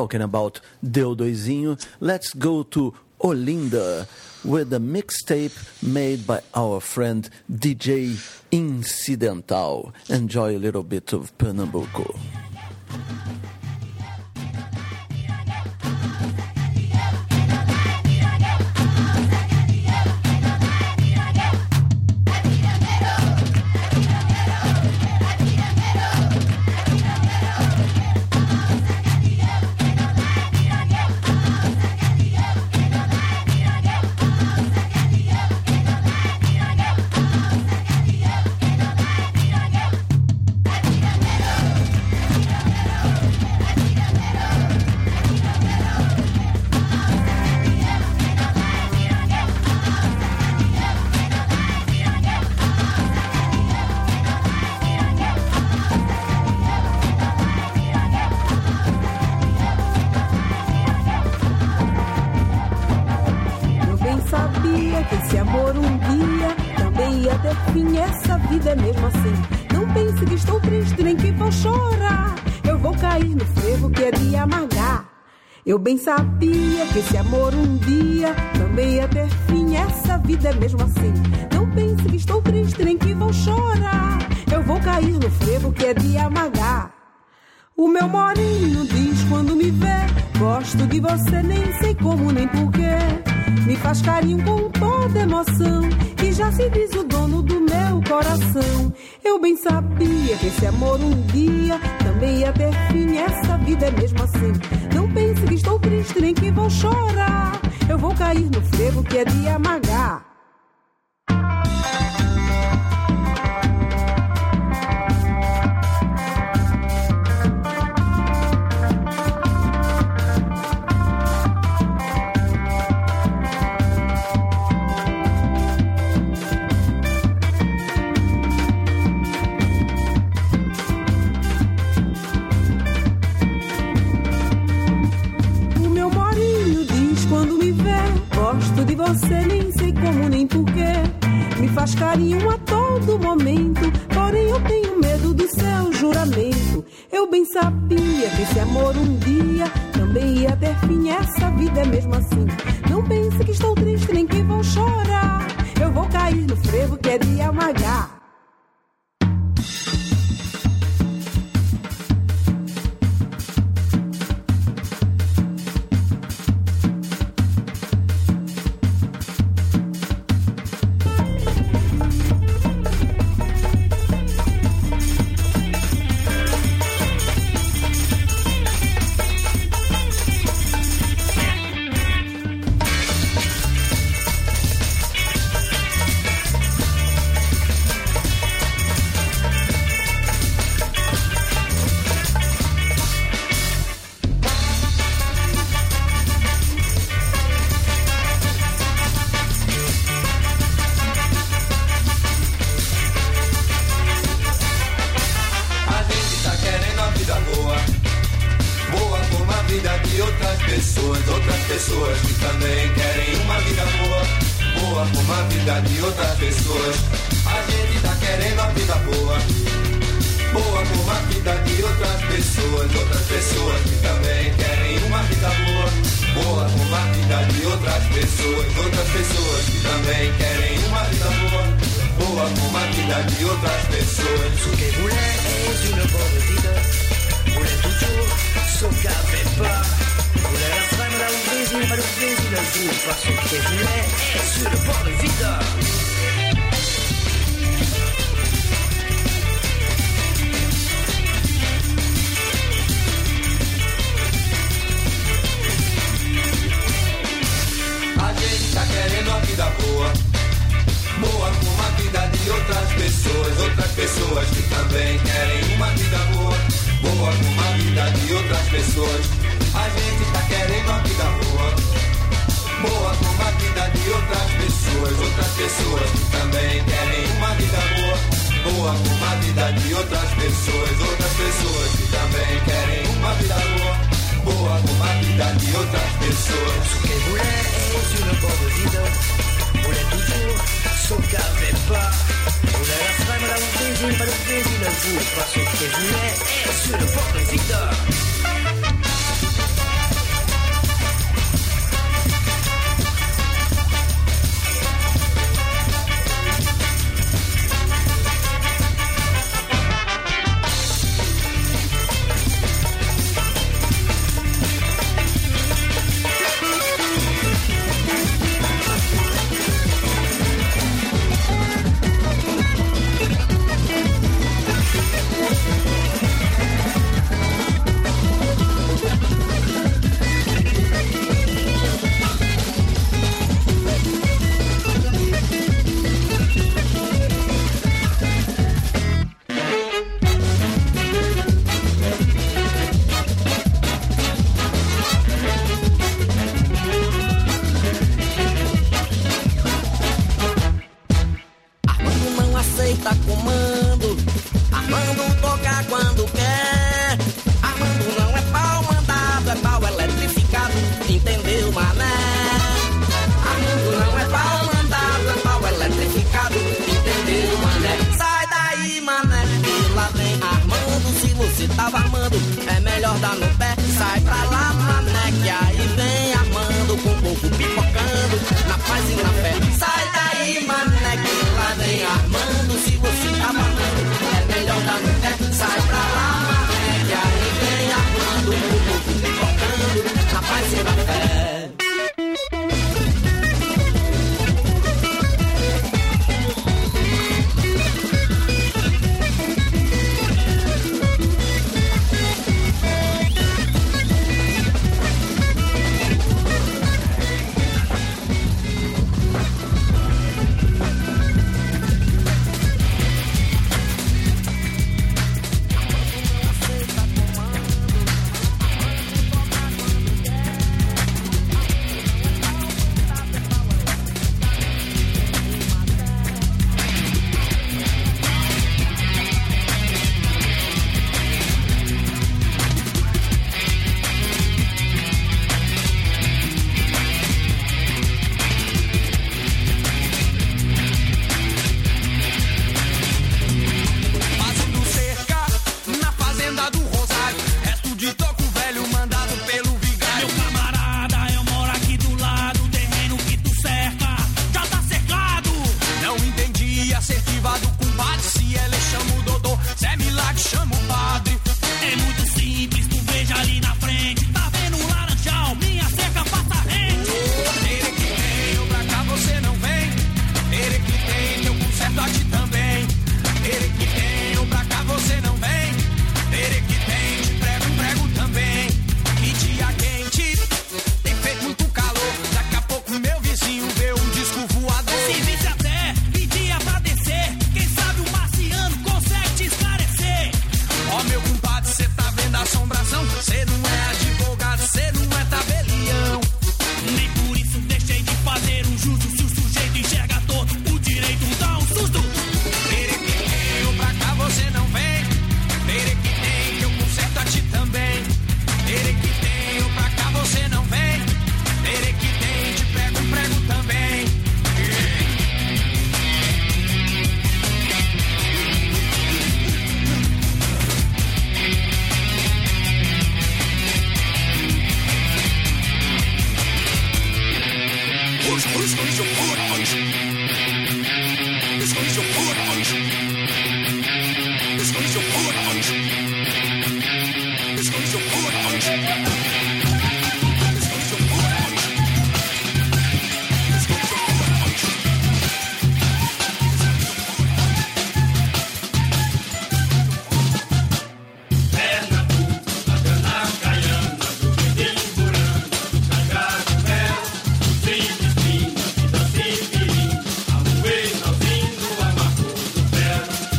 S3: talking about Deu Doizinho, let's go to Olinda with a mixtape made by our friend DJ Incidental. Enjoy a little bit of Pernambuco.
S18: Vida é mesmo assim. Não pense que estou triste nem que vou chorar. Eu vou cair no frevo que é de amargar. Eu bem sabia que esse amor um dia também ia ter fim. Essa vida é mesmo assim. Não pense que estou triste nem que vou chorar. Eu vou cair no frevo que é de amargar. O meu morinho diz quando me vê: gosto de você, nem sei como nem porquê. Me faz carinho com toda emoção e já se diz o dono do meu coração. Eu bem sabia que esse amor um dia também ia ter fim. Essa vida é mesmo assim. Não pense que estou triste nem que vou chorar. Eu vou cair no frevo que é de amargar. Gosto de você, nem sei como nem porquê. Me faz carinho a todo momento, porém eu tenho medo do seu juramento. Eu bem sabia que esse amor um dia também ia ter fim. Essa vida é mesmo assim. Não pense que estou triste nem que vou chorar. Eu vou cair no frevo que é de amargar.
S15: pessoas que também querem uma vida boa, boa como a vida de outras pessoas. A gente tá querendo a vida boa, boa como a vida de outras pessoas que também querem uma vida boa, boa como a vida de outras pessoas que também querem uma vida boa, boa como a vida de outras pessoas.
S19: Ce qu'elle voulait est une bonne vida, voulait toujours, sauf qu'elle n'avait pas. Voulait la femme là au Brésil, mais le Brésil azul, parce qu'elle voulait est une bonne vida.
S15: A gente tá querendo a vida boa, boa como a vida de outras pessoas que também querem uma vida boa, boa como a vida de outras pessoas. A gente tá querendo a vida boa, boa como a vida de outras pessoas que também querem uma vida boa, boa como a vida de outras pessoas que também querem uma vida boa, boa como a vida de outras pessoas.
S19: Ce qu'elle voulait est une bonne vida, voulait toujours, sauf qu'elle n'avait pas. Voulait la femme là au Brésil, mais le Brésil azul, parce qu'elle voulait est une bonne vida.
S20: aceita comando. Armando toca quando quer. Armando não é pau mandado, é pau eletrificado. Entendeu, mané? Armando não é pau mandado, é pau eletrificado. Entendeu, mané? Sai daí, mané, que lá vem Armando. Se você tava armando, é melhor dar no pé. Sai pra lá, mané, que aí vem Armando com o povo pipocando, na paz e na fé. Sai daí, mané, que lá vem Armando. Se você tava armando, é melhor dar no pé. Sai pra lá, mané, que aí vem Armando com o povo pipocando, na paz e na fé.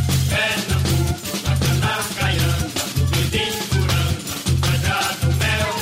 S15: Mel.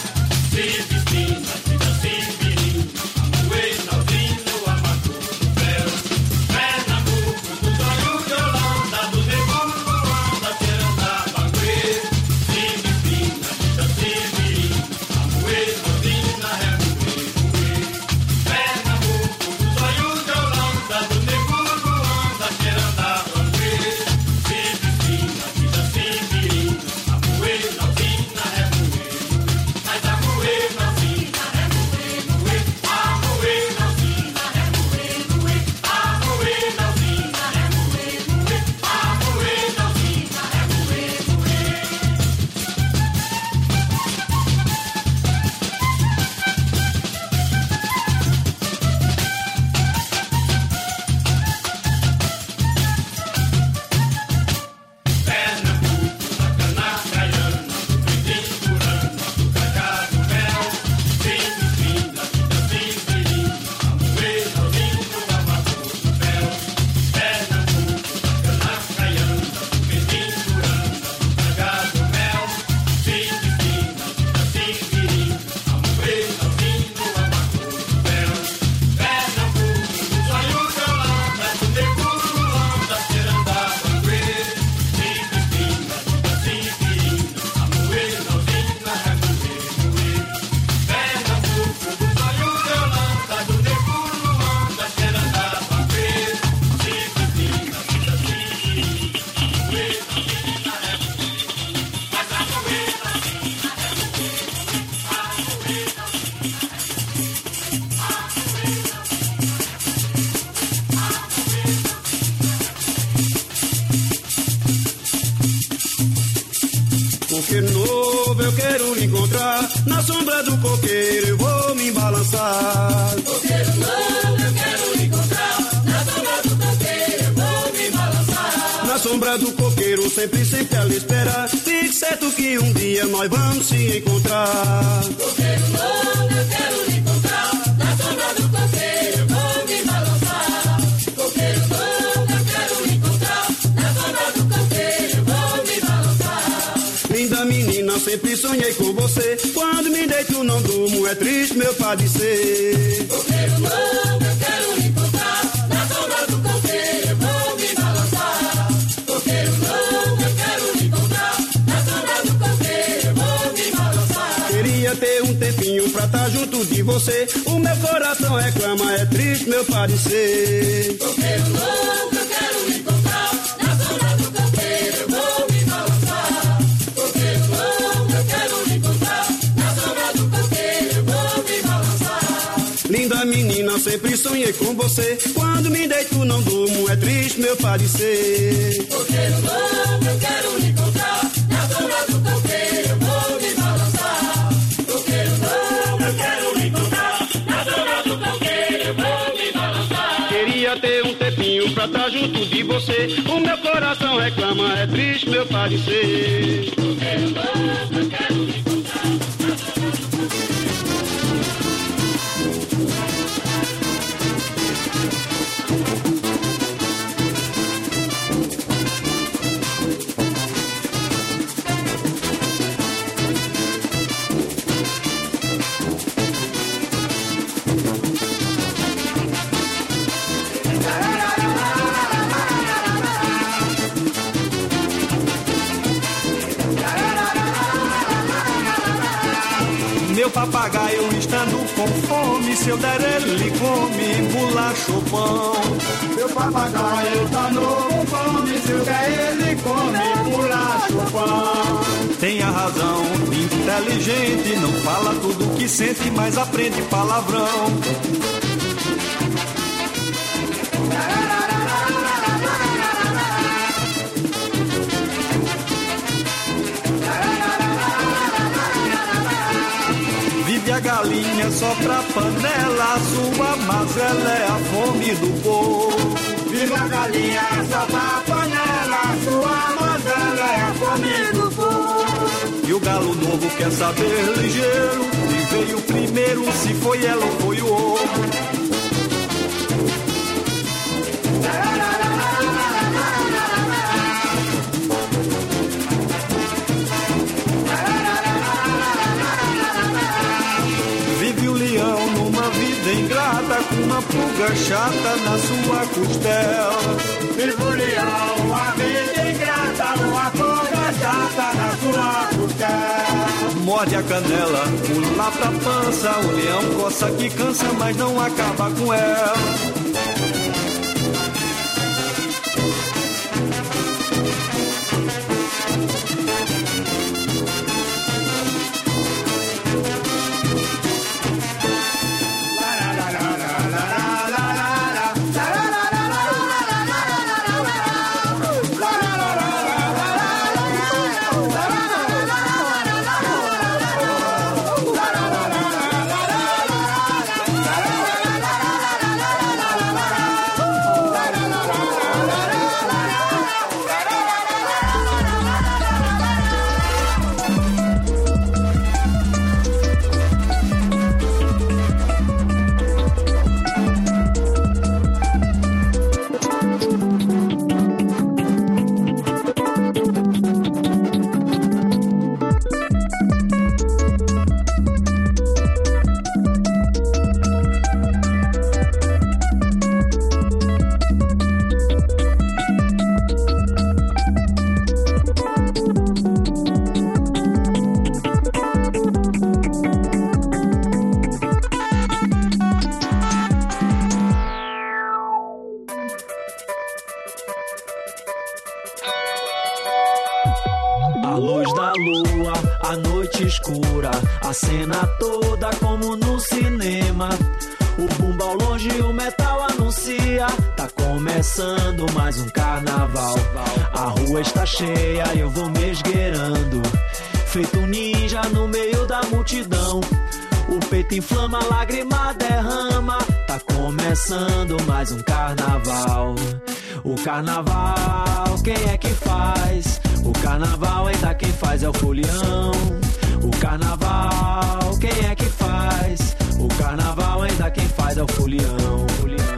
S11: coqueiro novo, eu quero lhe encontrar. Na sombra do coqueiro eu vou me balançar.
S15: Coqueiro novo, eu quero lhe encontrar. Na sombra do coqueiro eu vou me balançar.
S11: Na sombra do coqueiro sempre, sempre ela espera. Fique certo que um dia nós vamos se encontrar.
S15: Coqueiro novo, eu quero lhe encontrar. Na sombra do coqueiro eu vou me balançar. Coqueiro novo, eu quero lhe encontrar. Na sombra do coqueiro eu vou me balançar.
S11: Linda menina, sempre sonhei com você. Quando me deito não durmo, é triste meu padecer.
S15: Coqueiro novo, eu quero lhe encontrar. Na sombra do coqueiro eu vou me balançar. Coqueiro novo, eu quero lhe encontrar. Na sombra do coqueiro eu vou me balançar.
S11: Queria ter um tempinho pra estar junto de você. O meu coração reclama, é triste meu padecer.
S15: Coqueiro novo, eu quero lhe encontrar. Na sombra do coqueiro eu vou me balançar. Coqueiro novo, eu quero lhe encontrar. Na sombra do coqueiro eu vou me balançar.
S11: Linda menina, sempre sonhei com você. Quando me deito não durmo, é triste meu padecer.
S15: Coqueiro novo, eu quero lhe encontrar. Na sombra do coqueiro eu vou me balançar. Coqueiro novo, eu quero lhe encontrar. Na sombra do coqueiro eu vou me balançar.
S11: Queria ter um tempinho pra estar junto de você. O meu coração reclama, é triste meu padecer.
S15: Coqueiro novo, eu quero lhe encontrar. Na sombra do
S21: Meu papagaio estando com fome, se eu der ele come bolacha ou pão.
S8: Meu papagaio estando com fome, se eu der ele come bolacha ou pão.
S21: Tem a razão, inteligente, não fala tudo que sente, mas aprende palavrão. Vive a galinha só pra panela, sua mazela é a fome do povo.
S8: Vive a galinha só pra panela, sua mazela é a fome do povo.
S21: E o galo novo quer saber ligeiro, quem veio primeiro, se foi ela ou foi o ovo. Ingrata com uma pulga chata na sua costela.
S8: Vive o leão, a vida ingrata, uma pulga chata na sua costela.
S21: Morde a canela, pula pra pança, o leão coça que cansa, mas não acaba com ela.
S22: Escura, a cena toda como no cinema. O bumbo ao longe, o metal anuncia. Tá começando mais um carnaval. A rua está cheia, eu vou me esgueirando. feito um ninja no meio da multidão. O peito inflama, a lágrima derrama. Tá começando mais um carnaval. O carnaval, quem é que faz? O carnaval ainda quem faz é o folião. O carnaval, quem é que faz? O carnaval ainda quem faz é o folião.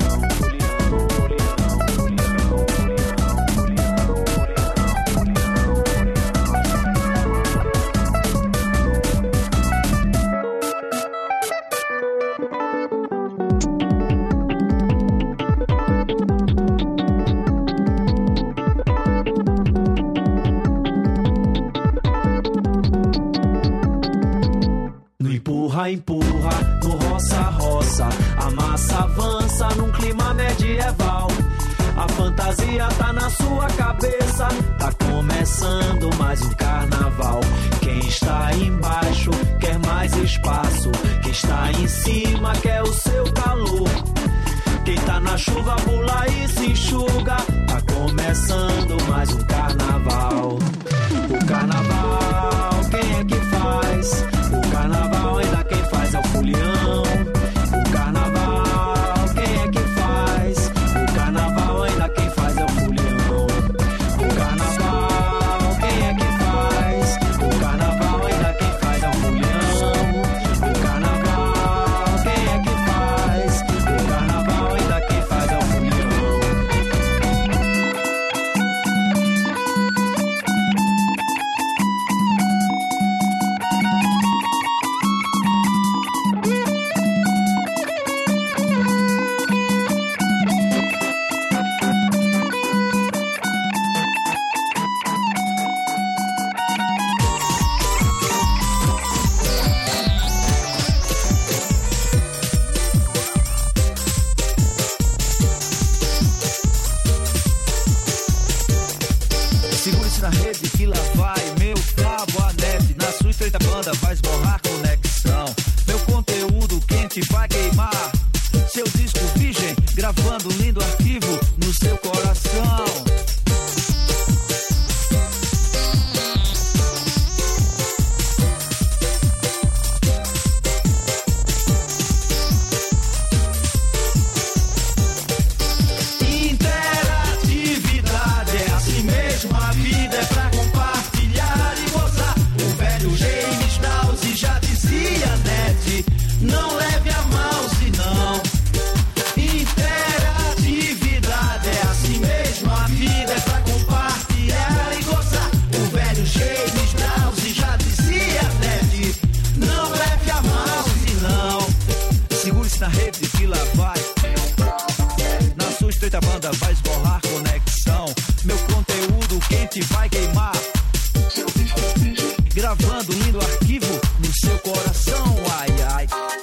S22: Empurra, no roça-roça, a massa avança num clima medieval. A fantasia tá na sua cabeça, tá começando mais um carnaval. Quem está embaixo quer mais espaço, quem está em cima quer o seu calor. Quem tá na chuva pula e se enxuga, tá começando mais um carnaval. O carnaval, quem é que faz? O carnaval ainda quem faz é o folião. O carnaval, quem é que faz? O carnaval ainda quem faz é o folião. O carnaval, quem é que faz? O carnaval ainda quem faz é o folião. O carnaval, quem é que faz? O carnaval ainda quem faz é o folião.
S21: Segure-se na rede que lá vai meu cabo a net. Na sua estreita banda vai esborrar conexão. Meu conteúdo quente vai queimar seu disco virgem, gravando um lindo arquivo no seu coração. Interatividade é assim mesmo, a vida é pra compartilhar e gozar. O velho James Dawes já dizia, net, não leve a mouse não. Interatividade é assim mesmo, a vida é pra compartilhar e gozar. O velho James Dawes já dizia, net, não leve a mouse não. Segure-se na rede que lá vai. Na sua estreita banda vai esborrar conexão. Meu conteúdo quente vai queimar, gravando um lindo arquivo no seu coração. Ai, ai.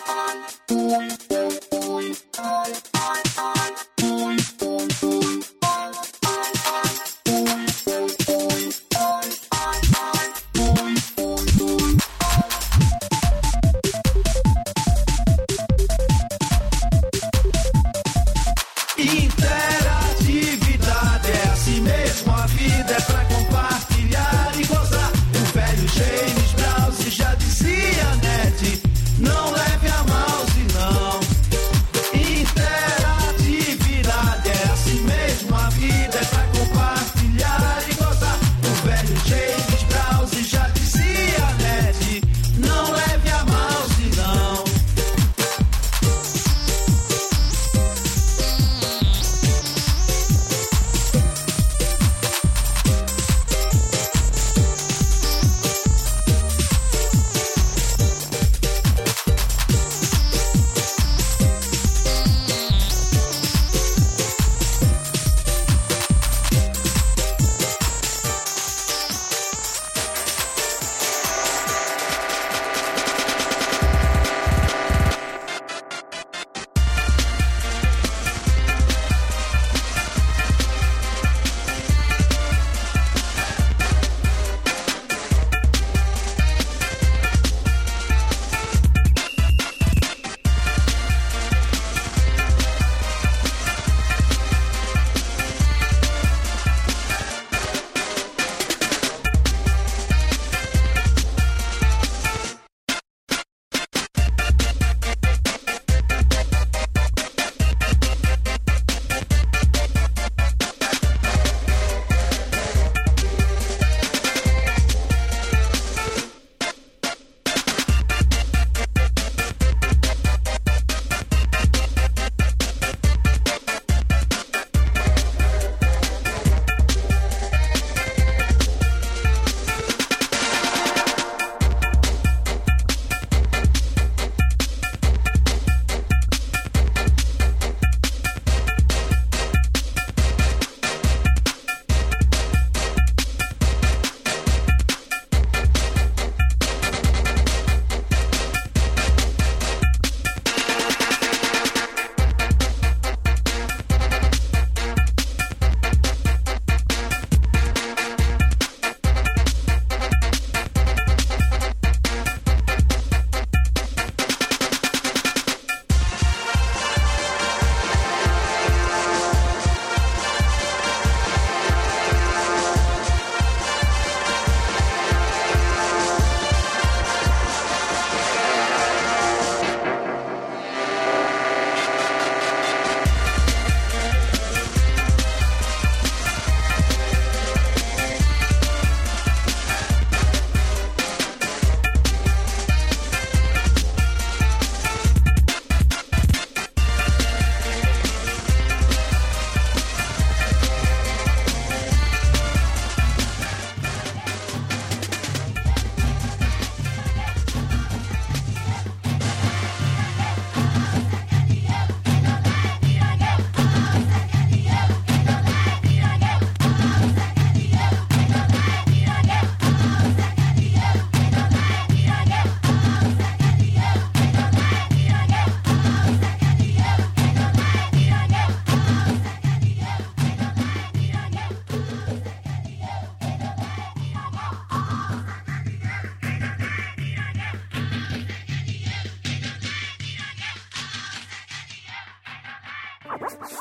S21: Interatividade é assim mesmo, a vida é pra compartilhar e gozar. O velho James Brown já dizia, net, não leve a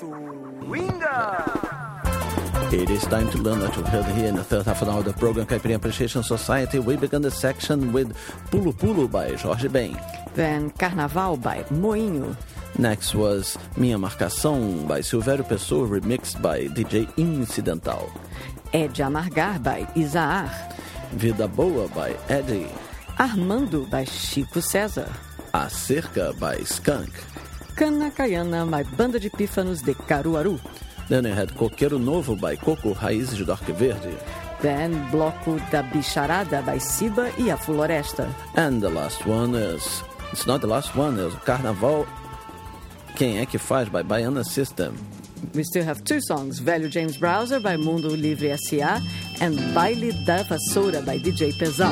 S8: Swinga!
S3: It is time to learn what you heard here in the third half of the program Caipirinha Appreciation Society. We began the section with Pulo Pulo by Jorge Ben.
S4: Then Carnaval by Moinho.
S3: Next was Minha Marcação by Silvério Pessoa, remixed by DJ Incidental.
S4: É de Amargar by Isaar.
S3: Vida Boa by Eddie.
S4: Armando by Chico César.
S3: A Cerca by Skunk.
S4: Cana Caiana by Banda de Pífanos de Caruaru.
S3: Then you had Coqueiro Novo by Coco Raízes do Arco Verde.
S4: Then Bloco da Bicharada by Siba e a Floresta.
S3: And the last one is... It's not the last one, it's Carnaval Quem é que Faz by Baiana System.
S4: We still have two songs, Velho James Browser by Mundo Livre S.A. and Baile da Vassoura by DJ Pesão.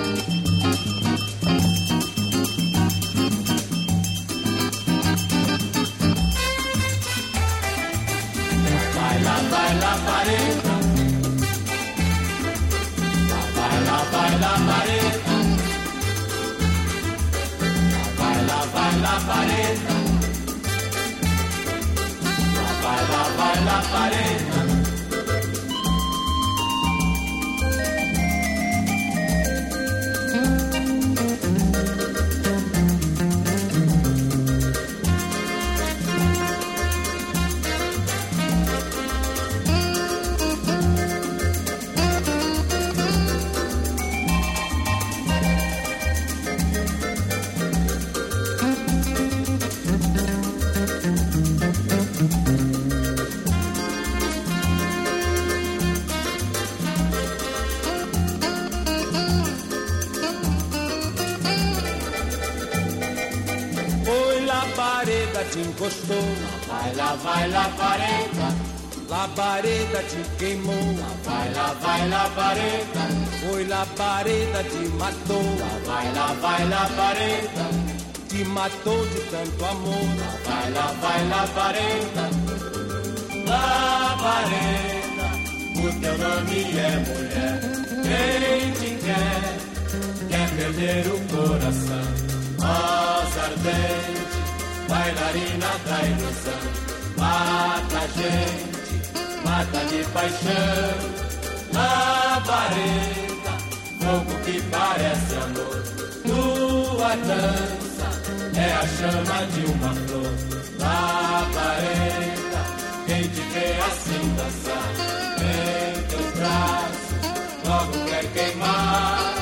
S21: Baila, baila, pareta. Baila, baila, pareta. Baila, baila, pareta. Baila, baila, pareta. Te encostou, vai lá, pareta. Labareda te queimou, vai lá, pareta. Foi labareda te matou, vai lá, pareta. Te matou de tanto amor, vai lá, pareta. Labareda, o teu nome é mulher. Quem te quer perder o coração. Rosa ardente, bailarina da ilusão, mata a gente, mata de paixão. Labareda, fogo que parece amor. Tua dança é a chama de uma flor. Labareda, quem te vê assim dançar, em teus braços, logo quer queimar.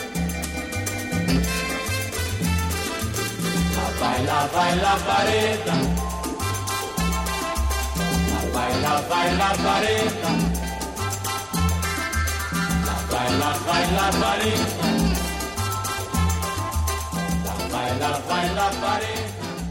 S21: Vai lá, pareta. Vai lá, pareta. Vai lá, pareta. Vai lá, pareta.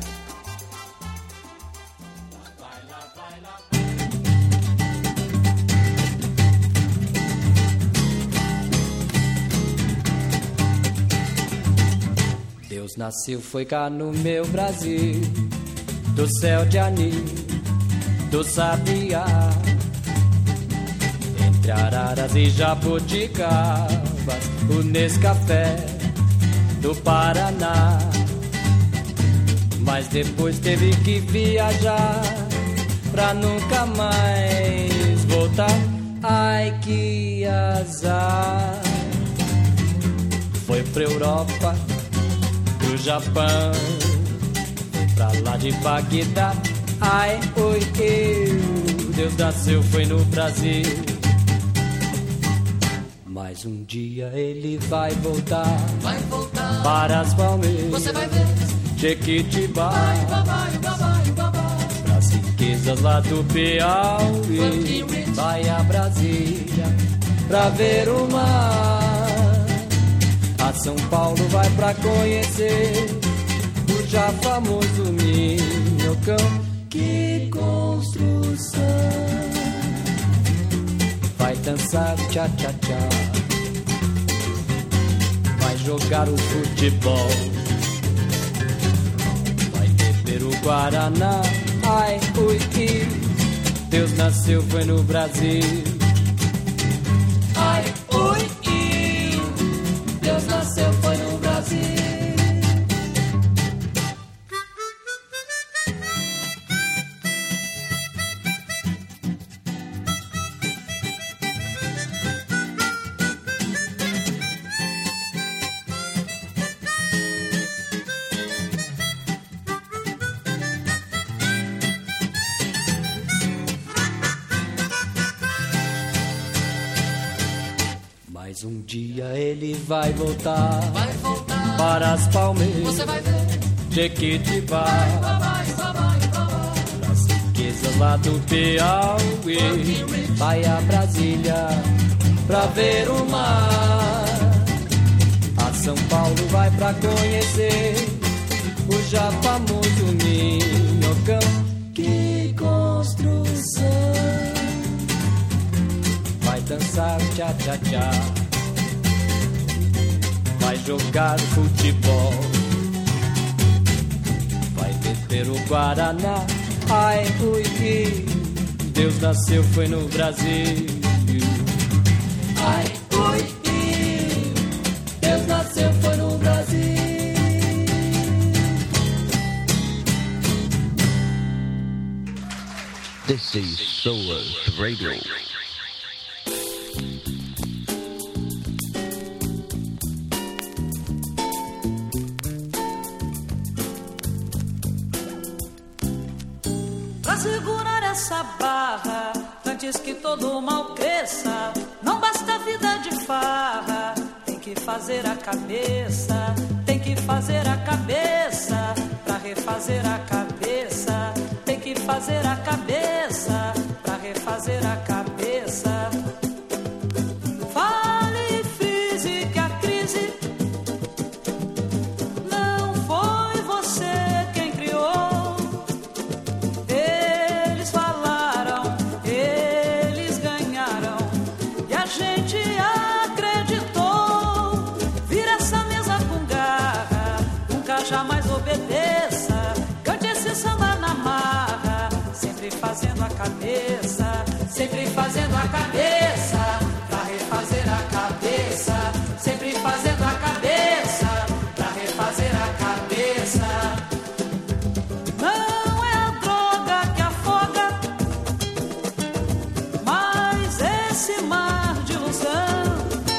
S1: Deus nasceu, foi cá no meu Brasil, do céu de anil, do sabiá, entre araras e jabuticabas, o Nescafé do Paraná. Mas depois teve que viajar pra nunca mais voltar. Ai, que azar. Foi pra Europa, pro Japão, pra lá de Bagdá. Ai, oi, eu, Deus nasceu, foi no Brasil. Mas um dia ele vai voltar para as Palmeiras, você vai ver, Jequitibá, pras riquezas lá do Piauí. Vai a Brasília pra ver o mar. A São Paulo vai pra conhecer o já famoso Minhocão. Que construção! Vai dançar tchá-tchá-tchá, vai jogar o futebol, vai beber o Guaraná. Ai, ui, Deus nasceu, foi no Brasil. Ai, ui, Deus nasceu, foi no Brasil. Mas um dia ele vai voltar para as palmeiras. Você vai ver. Jequitibá. Das riquezas lá do Piauí. Vai a Brasília pra ver o mar. A São Paulo vai pra conhecer o já famoso Minhocão. Que construção! Vai dançar tchá-tchá-tchá, vai jogar futebol, vai beber o Guaraná. Ai, ui, Deus nasceu foi no Brasil. Ai, ui, Deus nasceu foi no Brasil.
S3: This is SOAS Radio.
S6: Pra segurar essa barra, antes que todo mal cresça, não basta a vida de farra, tem que fazer a cabeça, tem que fazer a cabeça, pra refazer a cabeça, tem que fazer a cabeça, pra refazer a cabeça. Fale e frise que a crise não foi você quem criou. Eles falaram, eles ganharam e a gente acreditou. Vira essa mesa com garra, nunca jamais obedeça. Cante esse samba na marra, sempre fazendo a cabeça, sempre fazendo a cabeça, pra refazer a cabeça, sempre fazendo a cabeça, pra refazer a cabeça. Não é a droga que afoga, mas esse mar de ilusão.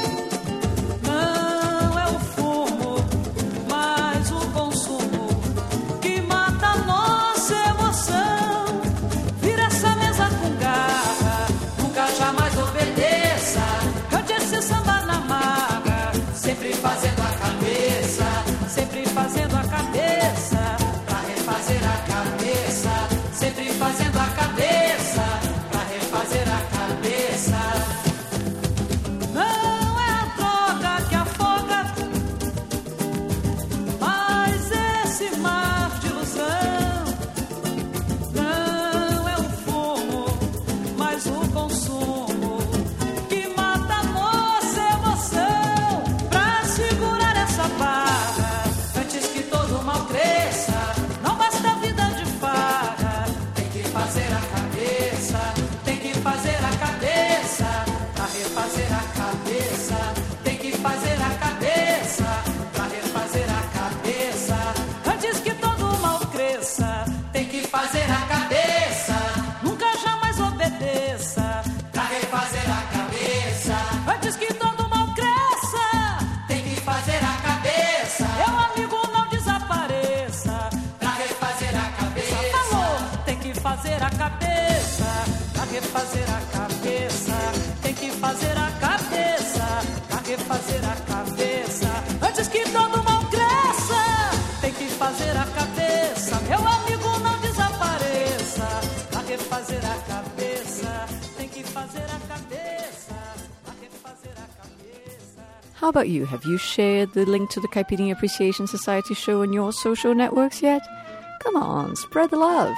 S6: Não é o fumo, mas o consumo que mata a nossa emoção. Vira essa mesa com garra, nunca jamais obedeça. Cante esse samba na marra, sempre fazendo a cabeça, sempre fazendo a cabeça, pra refazer a cabeça, sempre fazendo a cabeça, pra refazer a cabeça. Não é a droga que afoga, mas esse mar de ilusão. Não é o fumo, mas o consumo que mata a nossa emoção. Pra segurar essa barra, antes que todo mal cresça, não basta a vida de farra, tem que fazer a cabeça, tem que fazer a cabeça, pra refazer a cabeça, tem que fazer a cabeça, pra refazer a cabeça. Antes que todo mal cresça, tem que fazer a cabeça, nunca jamais obedeça, pra refazer a cabeça. Antes que todo mal cresça, tem que fazer a cabeça. Meu amigo, não desapareça, pra refazer a cabeça. Falou, tem que fazer a cabeça, pra refazer a cabeça, tem que fazer a cabeça, pra refazer a cabeça. Antes que todo mal cresça, tem que fazer a cabeça. Meu amigo, não desapareça, pra refazer a cabeça, tem que fazer a cabeça, pra refazer a cabeça.
S4: How about you? Have you shared the link to the Caipirinha Appreciation Society show on your social networks yet? Come on, spread the love.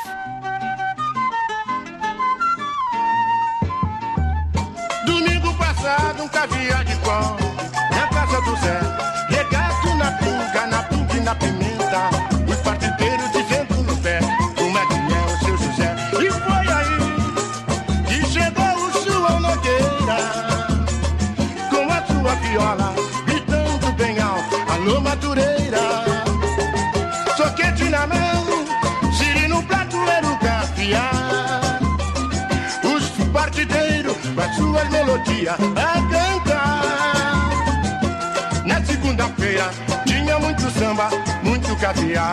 S5: Domingo passado, caviar de pão na casa do Zé, regado na pinga e na pimenta, os partideiros dizendo no pé como é que é o seu José. E foi aí que chegou o João Nogueira com a sua viola, gritando bem alto, alô Madureira. Soquete na mão, siri no prato era o caviar, os partideiros com as suas melodias a cantar. Na segunda-feira tinha muito samba, muito caviar.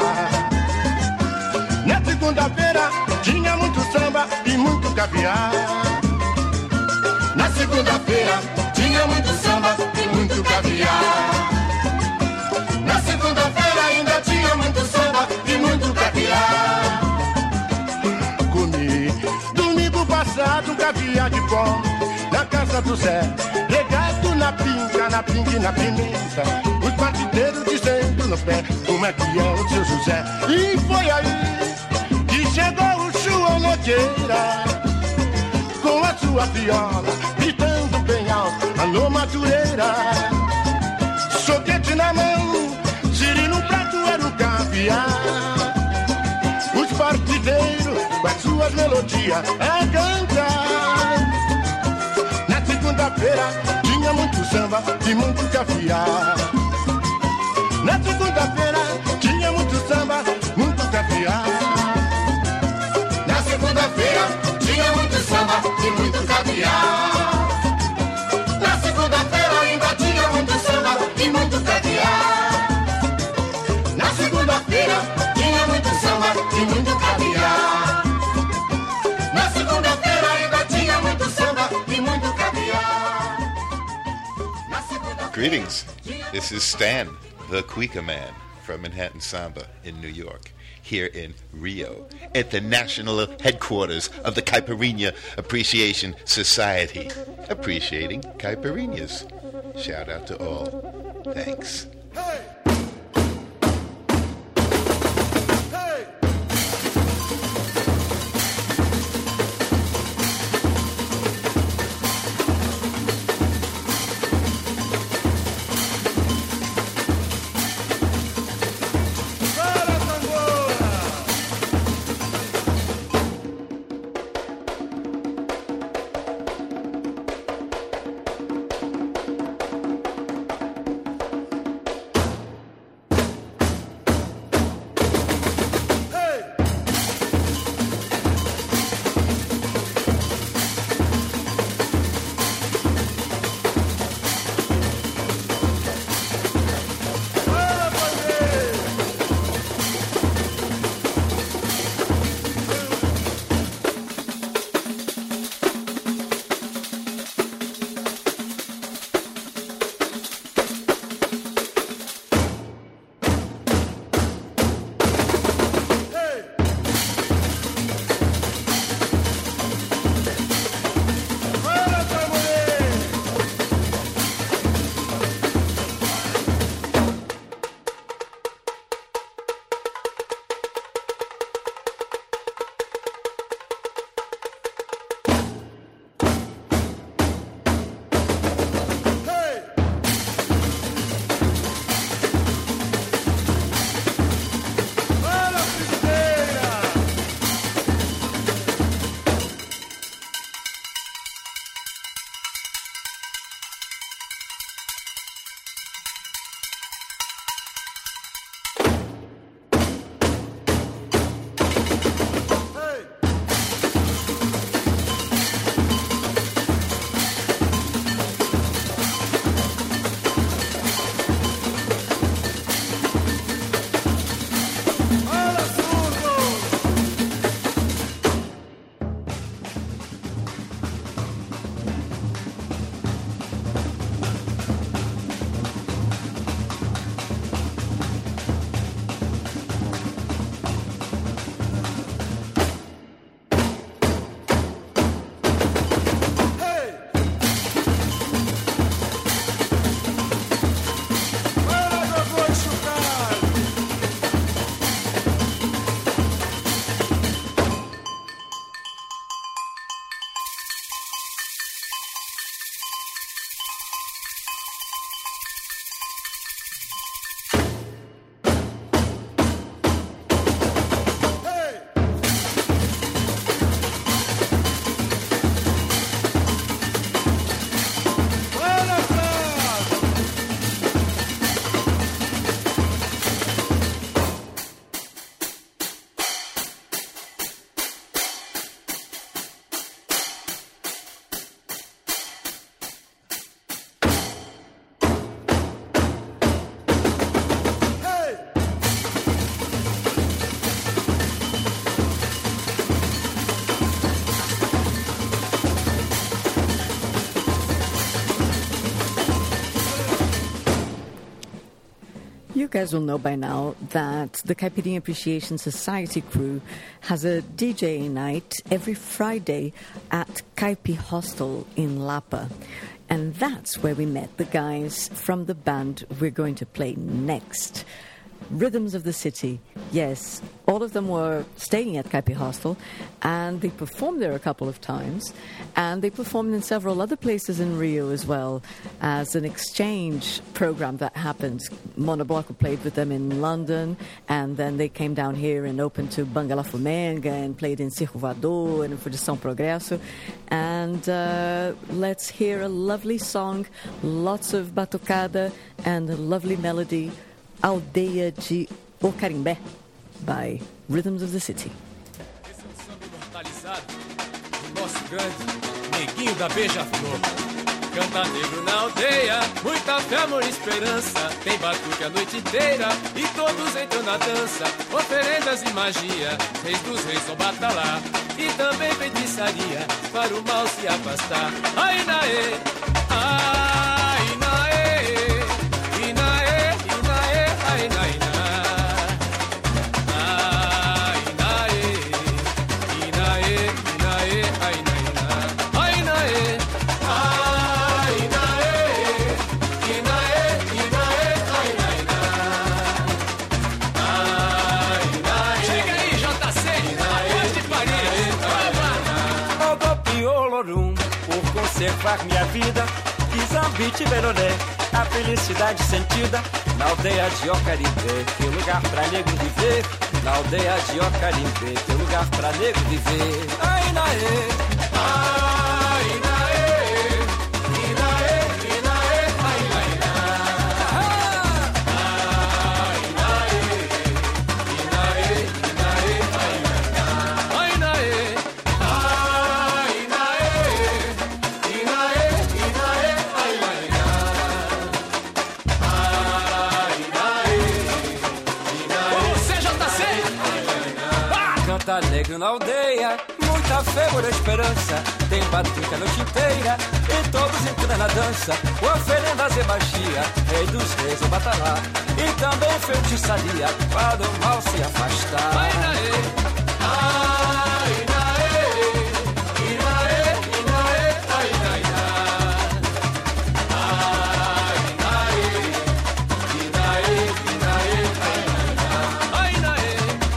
S5: Na segunda-feira tinha muito samba e muito caviar. Na segunda-feira tinha muito samba e Casa do Zé, regado na pinga, na pinga e na pimenta. Os partideiros dizendo no pé como é que é o seu José. E foi aí que chegou o João Nogueira, com a sua viola, gritando bem alto, alô Madureira. Soquete na mão, siri no prato era o caviar. Os partideiros com as suas melodias a cantar. Na segunda-feira tinha muito samba e muito caviar. Na segunda-feira tinha muito samba, muito caviar.
S15: Na segunda-feira tinha muito samba e muito caviar. Na segunda-feira ainda tinha muito samba e muito caviar. Na segunda-feira tinha muito samba e muito caviar. Na segunda-feira ainda tinha muito samba e muito caviar.
S2: Greetings. This is Stan, the Cuica Man from Manhattan Samba in New York, here in Rio, at the national headquarters of the Caipirinha Appreciation Society. Appreciating caipirinhas. Shout out to all. Thanks.
S4: You guys will know by now that the Caipirinha Appreciation Society crew has a DJ night every Friday at Caipi Hostel in Lapa. And that's where we met the guys from the band we're going to play next. Rhythms of the City. Yes, all of them were staying at Caipi Hostel, and they performed there a couple of times, and they performed in several other places in Rio as well as an exchange program that happened. Monobloco played with them in London, and then they came down here and opened to Bangala Flamenga and played in Circo Voador and Fundição Progresso. And let's hear a lovely song, lots of batucada and a lovely melody, Aldeia de Ocarimbé, by Rhythms of the City.
S7: Esse é o samba imortalizado do nosso grande neguinho da Beija-Flor. Canta negro na aldeia, muita fé, amor e esperança. Tem batuque a noite inteira e todos entram na dança. Oferendas e magia, reis dos reis vão batalhar. E também feitiçaria, para o mal se afastar. Ai, naê, ai, naê.
S22: Por conservar minha vida, Quizambite Beroré, a felicidade sentida na aldeia de Ocarimbé, que lugar pra nego viver. Na aldeia de Ocarimbé, que lugar pra nego viver. Ai, naê, ai, naê, inaê, inaê, ai, naê, ai, naê, inaê, inaê, ai, naê, ai, naê. Canta negro na aldeia, muita fé, muita esperança. Tem batuque a noite inteira e todos entram na dança. Oferendas e magia, rei dos reis o batalhar. E também feitiçaria, para o mal se afastar. Ai, naê, ai, naê, inaê, inaê, ai, naê, ai, naê, inaê, inaê, ai, naê, ai, naê.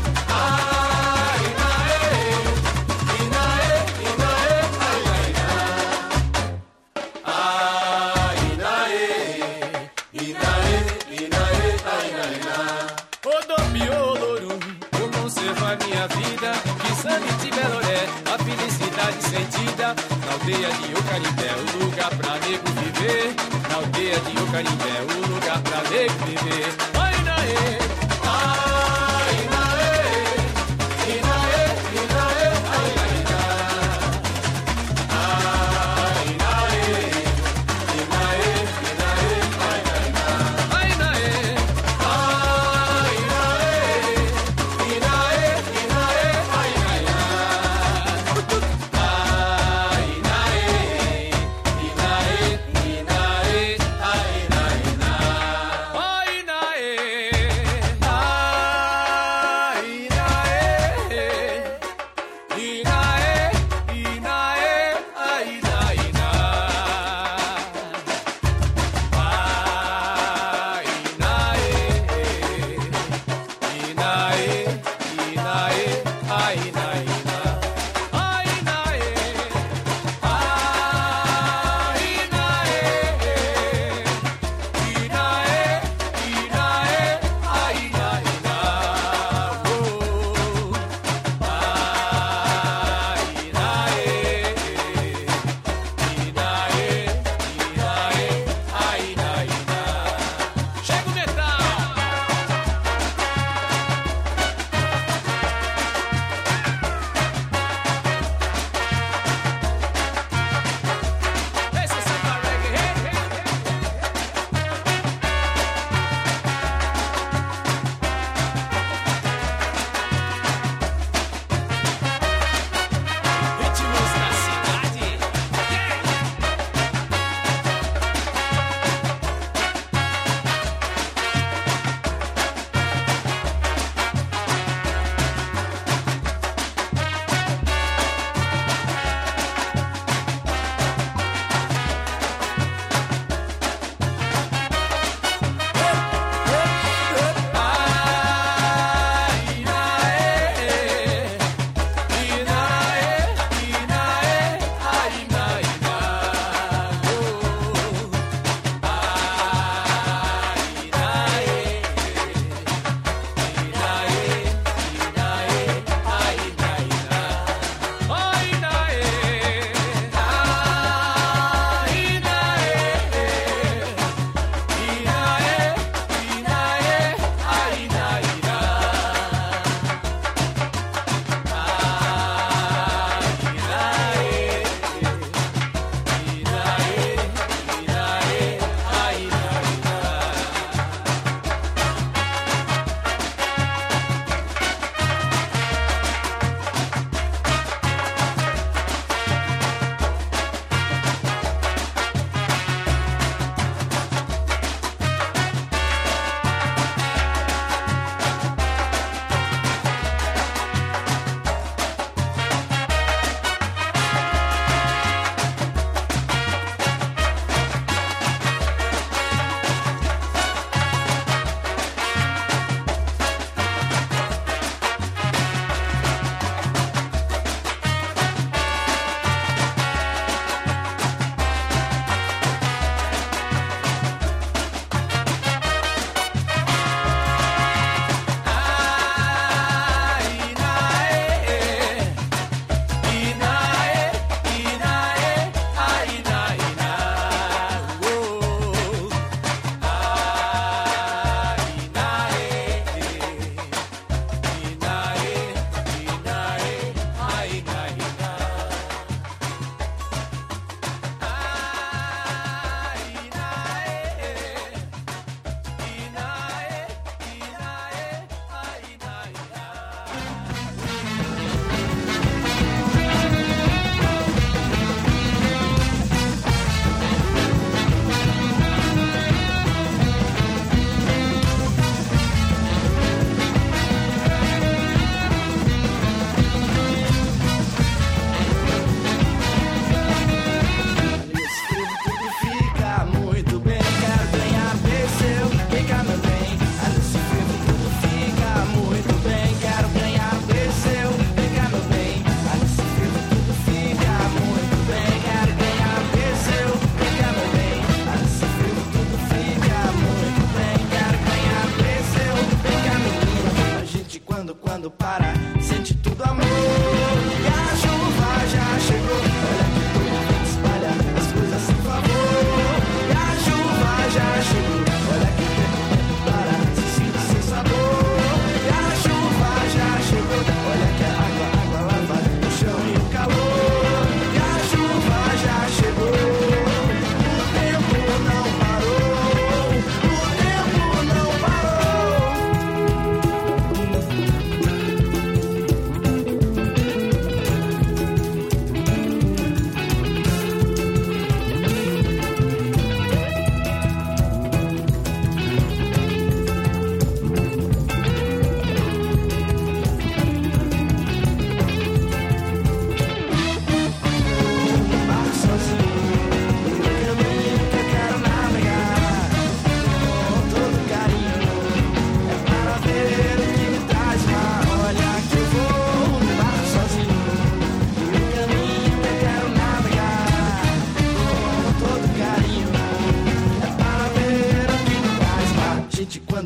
S22: A felicidade sentida na aldeia de Ocarimbé, o lugar pra nego viver. Na aldeia de Ocarimbé, o lugar pra nego viver. Ai, naê, ai, naê, inaê, inaê, ai, naê, ai, naê, inaê, inaê, ai, naê, ai, naê, ai, naê, inaê, inaê, ai, naê. Ai, naê,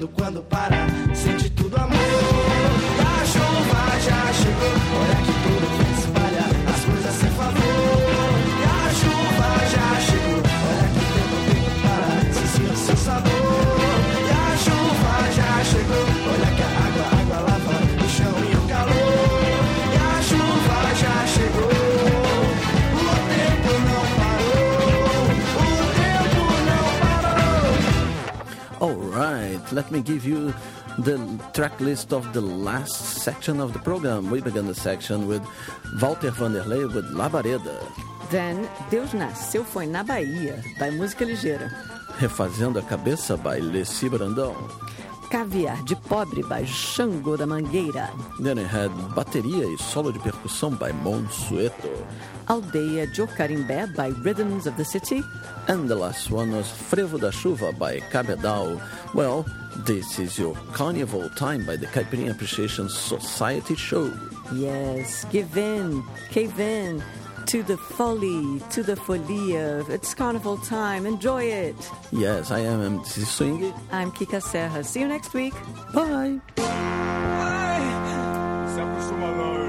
S21: quando para, sente tudo amor. A chuva já chegou, olha que tudo vem se espalhar, as coisas sem favor. A chuva já chegou, olha que o tempo tem que parar, sentir o seu sabor. A chuva já chegou, olha que a água lava o chão e o calor. A chuva já chegou, o tempo não parou, o tempo não parou.
S3: All right, let me give you the track list of the last section of the program. We began the section with Walter Vanderlei with Labareda.
S4: Then, Deus Nasceu Foi na Bahia, by Música Ligeira.
S3: Refazendo a Cabeça, by Leci Brandão.
S4: Caviar de Pobre, by Xangô da Mangueira.
S3: Then I had Bateria e Solo de Percussão, by Monsueto.
S4: Aldeia de Ocarimbé, by Rhythms of the City.
S3: And the last one was Frevo da Chuva, by Cabedal. Well, this is your carnival time by the Caipirinha Appreciation Society show.
S4: Yes, give in, cave in to the folly, to the folia. It's carnival time. Enjoy it.
S3: Yes, I am MC Swing.
S4: I'm Kika Serra. See you next week.
S3: Bye.
S8: Se acostuma não,